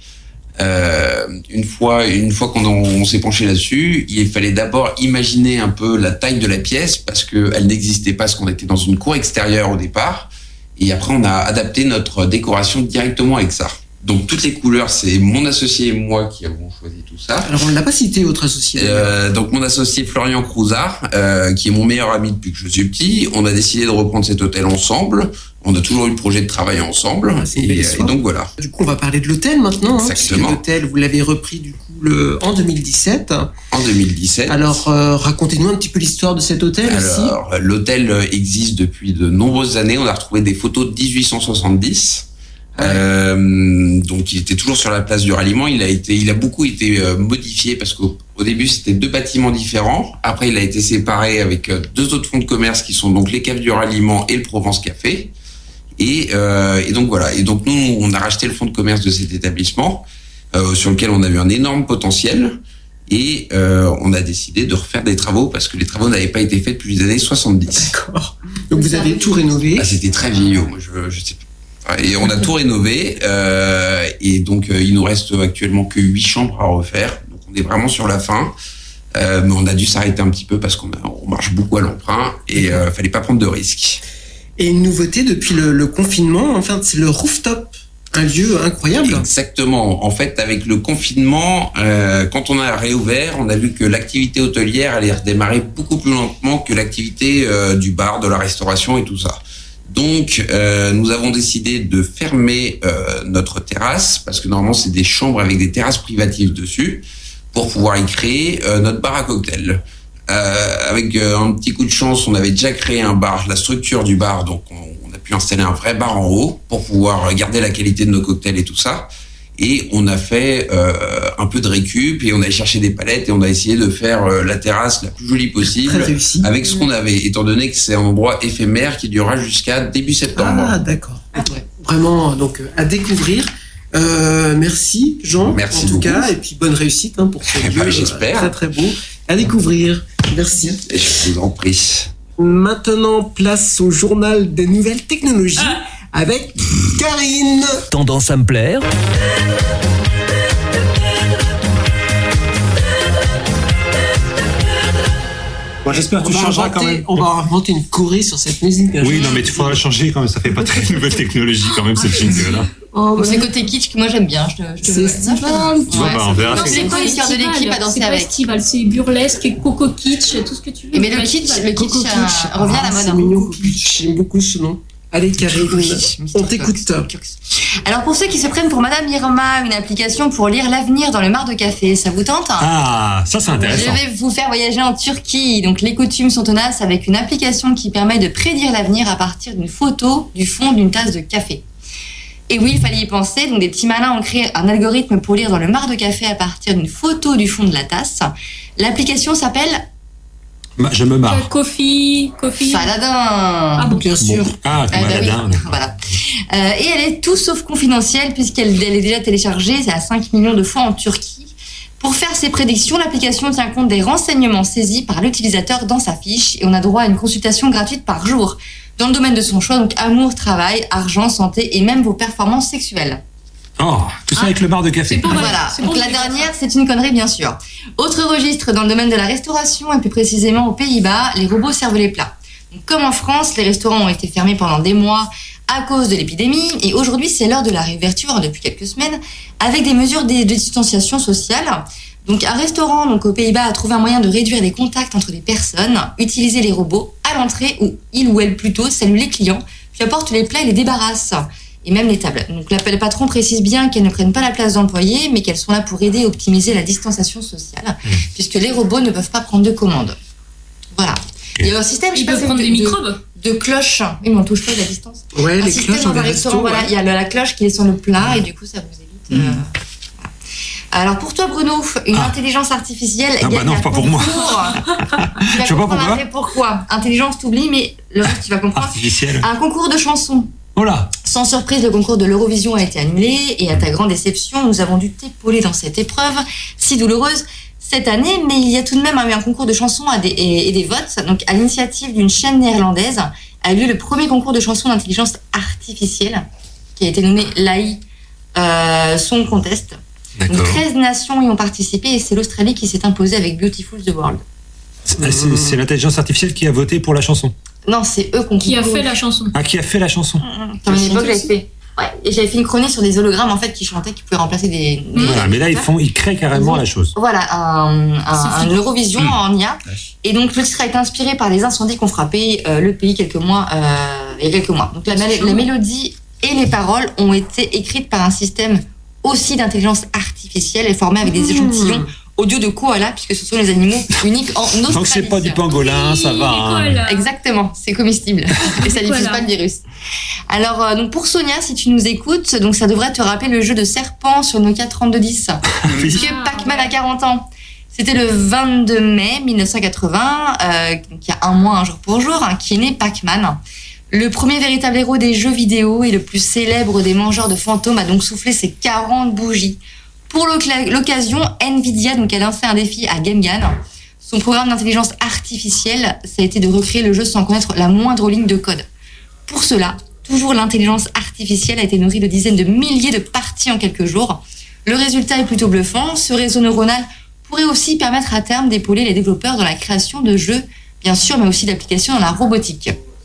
Euh, une fois, une fois qu'on on, on s'est penché là-dessus, il fallait d'abord imaginer un peu la taille de la pièce parce que elle n'existait pas, parce qu'on était dans une cour extérieure au départ. Et après, on a adapté notre décoration directement avec ça. Donc toutes les couleurs, c'est mon associé et moi qui avons choisi tout ça. Alors on ne l'a pas cité, votre associé. Euh, donc mon associé Florian Crouzard, euh, qui est mon meilleur ami depuis que je suis petit. On a décidé de reprendre cet hôtel ensemble. On a toujours eu le projet de travailler ensemble. Ah, et, et donc voilà. Du coup, on va parler de l'hôtel maintenant. Exactement. Hein, l'hôtel, vous l'avez repris du coup le, en deux mille dix-sept. En deux mille dix-sept. Alors euh, racontez-nous un petit peu l'histoire de cet hôtel. Alors aussi. L'hôtel existe depuis de nombreuses années. On a retrouvé des photos de dix-huit cent soixante-dix. Ouais. Euh, donc il était toujours sur la place du Ralliement. Il a été, il a beaucoup été euh, modifié parce qu'au au début c'était deux bâtiments différents. Après il a été séparé avec euh, deux autres fonds de commerce qui sont donc les caves du Ralliement et le Provence Café. Et, euh, et donc voilà. Et donc nous on a racheté le fonds de commerce de cet établissement euh, sur lequel on a vu un énorme potentiel. Et euh, on a décidé de refaire des travaux parce que les travaux n'avaient pas été faits depuis les années soixante-dix. D'accord. Donc vous avez tout rénové. Ah, c'était très vieillot. Moi je, je sais pas. Et on a tout rénové euh, et donc euh, il nous reste actuellement que huit chambres à refaire. Donc on est vraiment sur la fin, euh, mais on a dû s'arrêter un petit peu parce qu'on a, on marche beaucoup à l'emprunt et euh, fallait pas prendre de risques. Et une nouveauté depuis le, le confinement, enfin c'est le rooftop, un lieu incroyable. Exactement. En fait, avec le confinement, euh, quand on a réouvert, on a vu que l'activité hôtelière allait redémarrer beaucoup plus lentement que l'activité euh, du bar, de la restauration et tout ça. Donc, euh, nous avons décidé de fermer euh, notre terrasse, parce que normalement, c'est des chambres avec des terrasses privatives dessus, pour pouvoir y créer euh, notre bar à cocktail. euh, avec euh, un petit coup de chance, on avait déjà créé un bar, la structure du bar, donc on, on a pu installer un vrai bar en haut pour pouvoir garder la qualité de nos cocktails et tout ça. Et on a fait euh, un peu de récup et on a cherché des palettes et on a essayé de faire euh, la terrasse la plus jolie possible avec ce qu'on avait, étant donné que c'est un endroit éphémère qui durera jusqu'à début septembre. Ah, d'accord. Vraiment, donc à découvrir. Euh, merci Jean, merci en tout beaucoup. cas, et puis bonne réussite hein, pour ce lieu bah, j'espère. très très beau. À découvrir. Merci. Et je vous en prie. Maintenant, place au journal des nouvelles technologies ah. avec Karine. Tendance à me plaire. Bon, j'espère que tu changeras quand même. On va inventer une choré sur cette musique. Oui, non, mais tu faudras changer quand même. Ça fait pas très nouvelle technologie quand même cette jingle là. Oh, bah, c'est côté kitsch que moi j'aime bien. Je te, je te c'est estival. Tu vois, bah, on verra. Non, c'est pas l'histoire de l'équipe à danser avec. C'est pas estival, c'est burlesque, coco kitsch, tout ce que tu veux. Mais le kitsch, le kitsch euh, revient à la mode. C'est mignon, j'aime beaucoup ce nom. Allez, Karine, on t'écoute. Alors, pour ceux qui se prennent pour Madame Irma, une application pour lire l'avenir dans le mar de café, ça vous tente? Ah, ça c'est intéressant. Je vais vous faire voyager en Turquie. Donc, les coutumes sont tenaces avec une application qui permet de prédire l'avenir à partir d'une photo du fond d'une tasse de café. Et oui, il fallait y penser. Donc, des petits malins ont créé un algorithme pour lire dans le mar de café à partir d'une photo du fond de la tasse. L'application s'appelle... Je me marre. Coffee, Coffee. Faladin. Ah bon, bien sûr. Bon. Ah, comme euh, bah Aladdin. Oui. Voilà. Euh, et elle est tout sauf confidentielle puisqu'elle elle est déjà téléchargée, c'est à cinq millions de fois en Turquie. Pour faire ses prédictions, l'application tient compte des renseignements saisis par l'utilisateur dans sa fiche et on a droit à une consultation gratuite par jour dans le domaine de son choix, donc amour, travail, argent, santé et même vos performances sexuelles. Oh, tout ça ah, avec le bar de café. Bon, voilà. Donc la dernière, c'est une connerie, bien sûr. Autre registre dans le domaine de la restauration, et plus précisément aux Pays-Bas, les robots servent les plats. Donc, comme en France, les restaurants ont été fermés pendant des mois à cause de l'épidémie, et aujourd'hui, c'est l'heure de la réouverture depuis quelques semaines, avec des mesures de, de distanciation sociale. Donc, un restaurant, donc aux Pays-Bas, a trouvé un moyen de réduire les contacts entre les personnes, utiliser les robots à l'entrée, où il ou elle plutôt salue les clients, puis apporte les plats et les débarrasse. Et même les tables. Donc le patron précise bien qu'elles ne prennent pas la place d'employés, mais qu'elles sont là pour aider à optimiser la distanciation sociale, mmh. puisque les robots ne peuvent pas prendre de commandes. Voilà. Il y a un système, ils peuvent prendre de, des microbes. De cloches. Oui, mais on touche pas à la distance. Ouais, un les système cloches dans dans un les restaurant, restos, voilà, ouais. il y a la cloche qui est sur le plat, et du coup, ça vous évite. Mmh. Euh, Alors pour toi, Bruno, une ah. intelligence artificielle. Ah bah non, pas pour moi. Tu vas Je sais pas pourquoi. pourquoi. Intelligence, t'oublies, mais le reste, tu vas comprendre. Artificielle. Un concours de chansons. Oh là. Sans surprise, le concours de l'Eurovision a été annulé et à ta grande déception, nous avons dû t'épauler dans cette épreuve si douloureuse cette année, mais il y a tout de même eu un concours de chansons et des, et, et des votes. Donc, à l'initiative d'une chaîne néerlandaise, a eu lieu le premier concours de chansons d'intelligence artificielle qui a été nommé l'A I euh, Song Contest. Donc, treize nations y ont participé et c'est l'Australie qui s'est imposée avec Beautiful the World. C'est, c'est, c'est l'intelligence artificielle qui a voté pour la chanson. Non, c'est eux qu'on qui a fait la chanson. Ah, qui a fait la chanson. Dans une époque, j'avais fait. Ouais, et j'avais fait une chronique sur des hologrammes en fait qui chantaient, qui pouvaient remplacer des. des voilà, mais là ils font, ils créent carrément la chose. Voilà, un, un, un Eurovision mmh. en I A. Et donc le titre a été inspiré par les incendies qui ont frappé euh, le pays quelques mois, euh, il y a quelques mois. Donc la, la mélodie et les paroles ont été écrites par un système aussi d'intelligence artificielle et formé avec des mmh. échantillons audio de koala, puisque ce sont les animaux uniques en Australie. Donc c'est pas du pangolin, ça va. Hein. Exactement, c'est comestible et ça diffuse pas le virus. Alors euh, donc pour Sonia, si tu nous écoutes, donc ça devrait te rappeler le jeu de serpent sur Nokia trente-deux dix, puisque Pac-Man a quarante ans. C'était le vingt-deux mai mille neuf cent quatre-vingts, euh, donc il y a un mois, un jour pour jour, hein, qui est né Pac-Man. Le premier véritable héros des jeux vidéo et le plus célèbre des mangeurs de fantômes a donc soufflé ses quarante bougies. Pour l'occasion, Nvidia donc, a lancé un défi à GameGan. Son programme d'intelligence artificielle, ça a été de recréer le jeu sans connaître la moindre ligne de code. Pour cela, toujours l'intelligence artificielle a été nourrie de dizaines de milliers de parties en quelques jours. Le résultat est plutôt bluffant. Ce réseau neuronal pourrait aussi permettre à terme d'épauler les développeurs dans la création de jeux, bien sûr, mais aussi d'applications dans la robotique.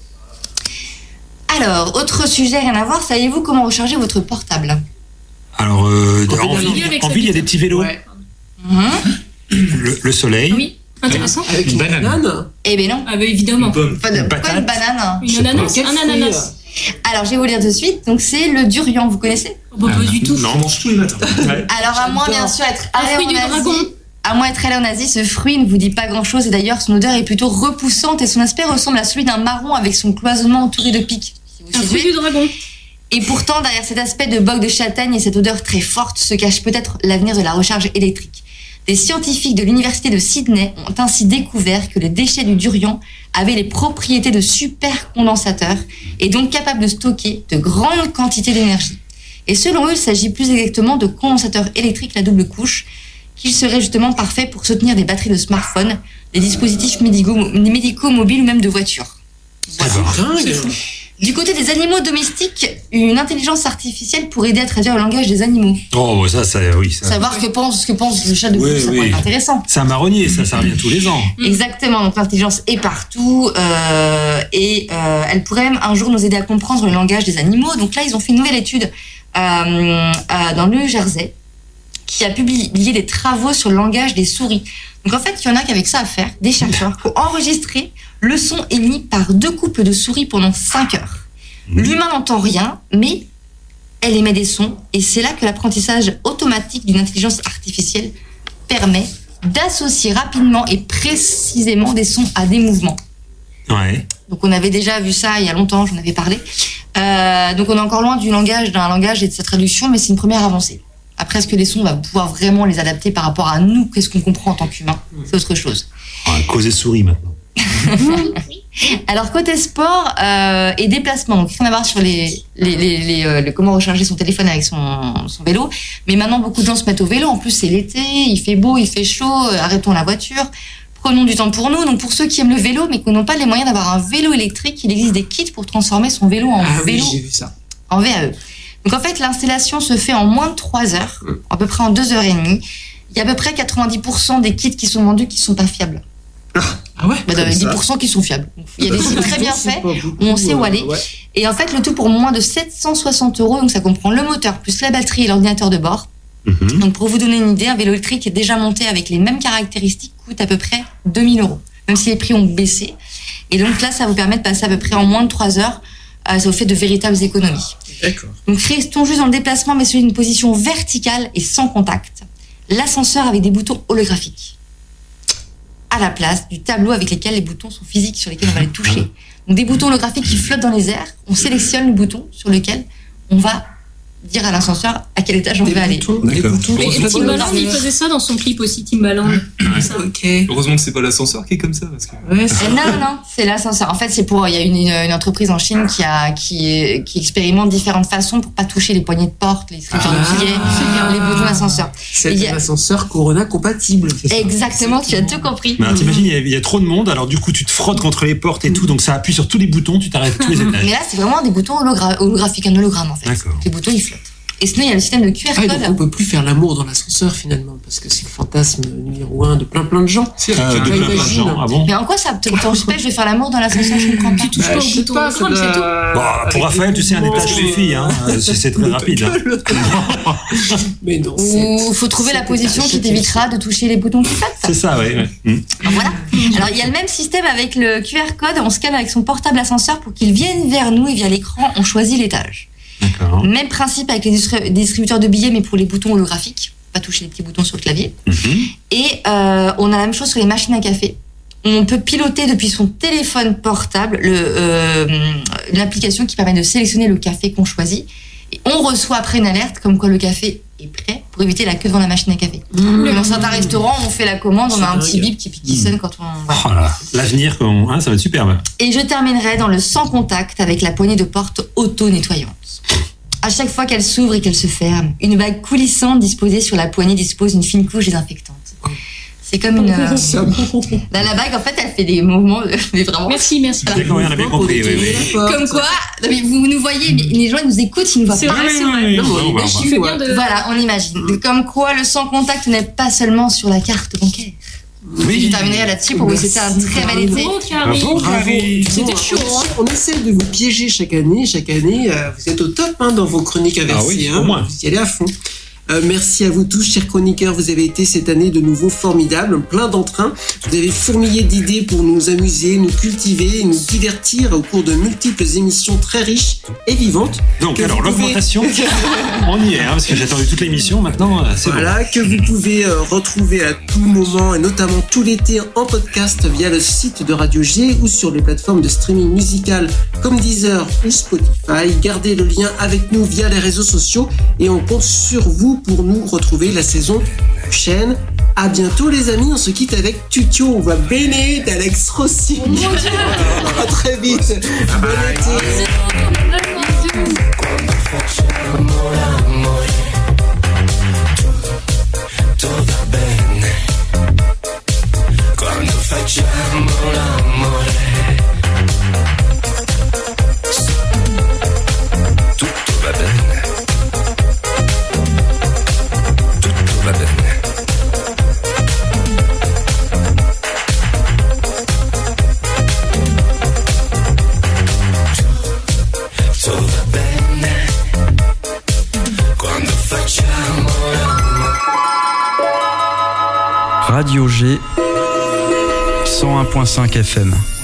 Alors, autre sujet, rien à voir, savez-vous comment recharger votre portable ? Alors, euh, en, en, ville, en ville, il y a des petits vélos. Ouais. Mmh. Le, le soleil. Oui, intéressant. Avec une banane. banane. Eh ben non. Ah ben évidemment. Une pomme. Pas de, une pourquoi une banane Une ananas. Un ananas. Alors, je vais vous le dire tout de suite. Donc, c'est le durian. Vous connaissez ? Oh, bah, pas du tout. Non, on mange tous les matins. Alors, à moins, bien sûr, être un fruit du dragon. À moins être allé en Asie, ce fruit ne vous dit pas grand-chose et d'ailleurs son odeur est plutôt repoussante et son aspect ressemble à celui d'un marron avec son cloisonnement entouré de pics. Un fruit du dragon. Et pourtant, derrière cet aspect de bogue de châtaigne et cette odeur très forte se cache peut-être l'avenir de la recharge électrique. Des scientifiques de l'université de Sydney ont ainsi découvert que les déchets du durian avaient les propriétés de supercondensateurs et donc capables de stocker de grandes quantités d'énergie. Et selon eux, il s'agit plus exactement de condensateurs électriques à double couche qui seraient justement parfaits pour soutenir des batteries de smartphones, des dispositifs médicaux, médicaux mobiles ou même de voitures. Voilà. C'est dingue. Du côté des animaux domestiques, une intelligence artificielle pourrait aider à traduire le langage des animaux. Oh, ça, ça, oui. Ça... Savoir ce que pense, ce que pense le chat de oui, couche, ça oui. pourrait être intéressant. C'est un marronnier, ça, ça revient tous les ans. Exactement, donc l'intelligence est partout euh, et euh, elle pourrait même un jour nous aider à comprendre le langage des animaux. Donc là, ils ont fait une nouvelle étude euh, euh, dans le New Jersey qui a publié des travaux sur le langage des souris. Donc en fait, il y en a qui avaient que ça à faire, des chercheurs, pour enregistrer le son émis par deux couples de souris pendant cinq heures. L'humain n'entend rien, mais elle émet des sons, et c'est là que l'apprentissage automatique d'une intelligence artificielle permet d'associer rapidement et précisément des sons à des mouvements. Ouais. Donc on avait déjà vu ça il y a longtemps, j'en avais parlé. Euh, donc on est encore loin du langage, d'un langage et de sa traduction, mais c'est une première avancée. Après, est-ce que les sons, on va pouvoir vraiment les adapter par rapport à nous, qu'est-ce qu'on comprend en tant qu'humain? C'est autre chose. On va causer souris maintenant. Alors côté sport euh, et déplacement, donc rien à voir sur les, les, les, les, euh, le comment recharger son téléphone avec son, son vélo, mais maintenant beaucoup de gens se mettent au vélo. En plus c'est l'été, il fait beau, il fait chaud, euh, arrêtons la voiture, prenons du temps pour nous. Donc pour ceux qui aiment le vélo mais qui n'ont pas les moyens d'avoir un vélo électrique, il existe des kits pour transformer son vélo en ah, vélo oui, j'ai vu ça. en V A E. Donc en fait l'installation se fait en moins de trois heures, à peu près en deux heures et demie. Il y a à peu près quatre-vingt-dix pour cent des kits qui sont vendus qui sont pas fiables. Ah ouais, bah, il y a dix pour cent qui sont fiables. Donc, il y a des sites très bien faits où on sait où aller. Ouais. Et en fait, le tout pour moins de sept cent soixante euros. Donc ça comprend le moteur plus la batterie et l'ordinateur de bord. Mm-hmm. Donc pour vous donner une idée, un vélo électrique qui est déjà monté avec les mêmes caractéristiques coûte à peu près deux mille euros. Même si les prix ont baissé. Et donc là, ça vous permet de passer à peu près en moins de trois heures. Euh, ça vous fait de véritables économies. D'accord. Donc restons juste dans le déplacement, mais sur une position verticale et sans contact. L'ascenseur avec des boutons holographiques à la place du tableau avec lesquels les boutons sont physiques, sur lesquels on va les toucher. Donc des boutons holographiques qui flottent dans les airs. On sélectionne le bouton sur lequel on va dire à l'ascenseur à quel étage on des veut boutons, aller. Des boutons. Et, et Timbaland, il faisait ça dans son clip aussi, Timbaland. Ok. Heureusement que c'est pas l'ascenseur qui est comme ça. Parce que... ouais, c'est... Non, non, c'est l'ascenseur. En fait, c'est pour. Il y a une, une entreprise en Chine qui a qui qui expérimente différentes façons pour pas toucher les poignées de porte, les inscripteurs ah, de billets, les boutons d'ascenseur. C'est un a... ascenseur Corona compatible. Exactement, tu as tout compris. Mais alors, t'imagines, il y, a, il y a trop de monde, alors du coup, tu te frottes contre les portes et tout, donc ça appuie sur tous les boutons, tu t'arrêtes tous les étages. Mais là, c'est vraiment des boutons hologra- holographiques, un hologramme en fait. D'accord. Les boutons, ils flottent. Et sinon, il y a le système de Q R ah, code. Donc on peut plus faire l'amour dans l'ascenseur finalement, parce que c'est le fantasme numéro un de plein plein de gens. C'est euh, de plein, plein de gens. Ah bon. Mais en quoi ça t'empêche de faire l'amour dans l'ascenseur? Je ne comprends pas. Tu touches pas au bouton de crâne, c'est tout. Bah, pour Raphaël, tu sais, un étage suffit, hein. C'est, c'est très rapide. Hein. Mais non. Ou faut trouver la position qui t'évitera de toucher les boutons qui flottent. C'est ça, oui. Ouais. Mmh. Voilà. Alors il y a le même système avec le Q R code. On scanne avec son portable ascenseur pour qu'il vienne vers nous et via l'écran, on choisit l'étage. D'accord. Même principe avec les distributeurs de billets, mais pour les boutons holographiques. Pas toucher les petits boutons sur le clavier. Mm-hmm. Et euh, on a la même chose sur les machines à café. On peut piloter depuis son téléphone portable le, euh, l'application qui permet de sélectionner le café qu'on choisit. Et on reçoit après une alerte comme quoi le café est prêt pour éviter la queue devant la machine à café. Mmh. Dans certains restaurants, on fait la commande, on a un petit bip qui, qui sonne quand on... Voilà. Oh là, l'avenir, hein, ça va être superbe. Et je terminerai dans le sans contact avec la poignée de porte auto-nettoyante. À chaque fois qu'elle s'ouvre et qu'elle se ferme, une bague coulissante disposée sur la poignée dispose une fine couche désinfectante. C'est comme une... Euh... Là, la bague, en fait, elle fait des mouvements... De... Mais vraiment... Merci, merci. D'accord, on a bien compris, oui, oui. Comme quoi, non, mais vous nous voyez, mais les gens, ils nous écoutent, ils nous voient c'est pas. Vrai, c'est vrai, c'est vrai. Non, bah, je fais bien de... Voilà, on imagine. Comme quoi, le sans-contact n'est pas seulement sur la carte bancaire. Oui. Je terminerai là-dessus pour vous souhaiter un très bel été. Bravo, Carrie. C'était chaud. On essaie de vous piéger chaque année. Chaque année, euh, vous êtes au top hein, dans vos chroniques à verser. Ah oui, hein, au moins. vous y allez à fond. Euh, merci à vous tous, chers chroniqueurs. Vous avez été cette année de nouveau formidables, plein d'entrain. Vous avez fourmillé d'idées pour nous amuser, nous cultiver, nous divertir au cours de multiples émissions très riches et vivantes. Donc, alors, pouvez... l'augmentation, on y est, hein, parce que j'ai attendu toute l'émission. Maintenant, c'est voilà, bon. Que vous pouvez euh, retrouver à tout moment et notamment tout l'été en podcast via le site de Radio G ou sur les plateformes de streaming musical comme Deezer ou Spotify. Gardez le lien avec nous via les réseaux sociaux et on compte sur vous pour nous retrouver la saison prochaine. À bientôt les amis, on se quitte avec Tutio, on va bene d'Alex Rossi. Oh mon Dieu. À très vite. Bon été. Quando facciamo l'amore, tutto va bene, tutto va bene. Tutto va bene, quando facciamo l'amore. Radio G cent un virgule cinq F M.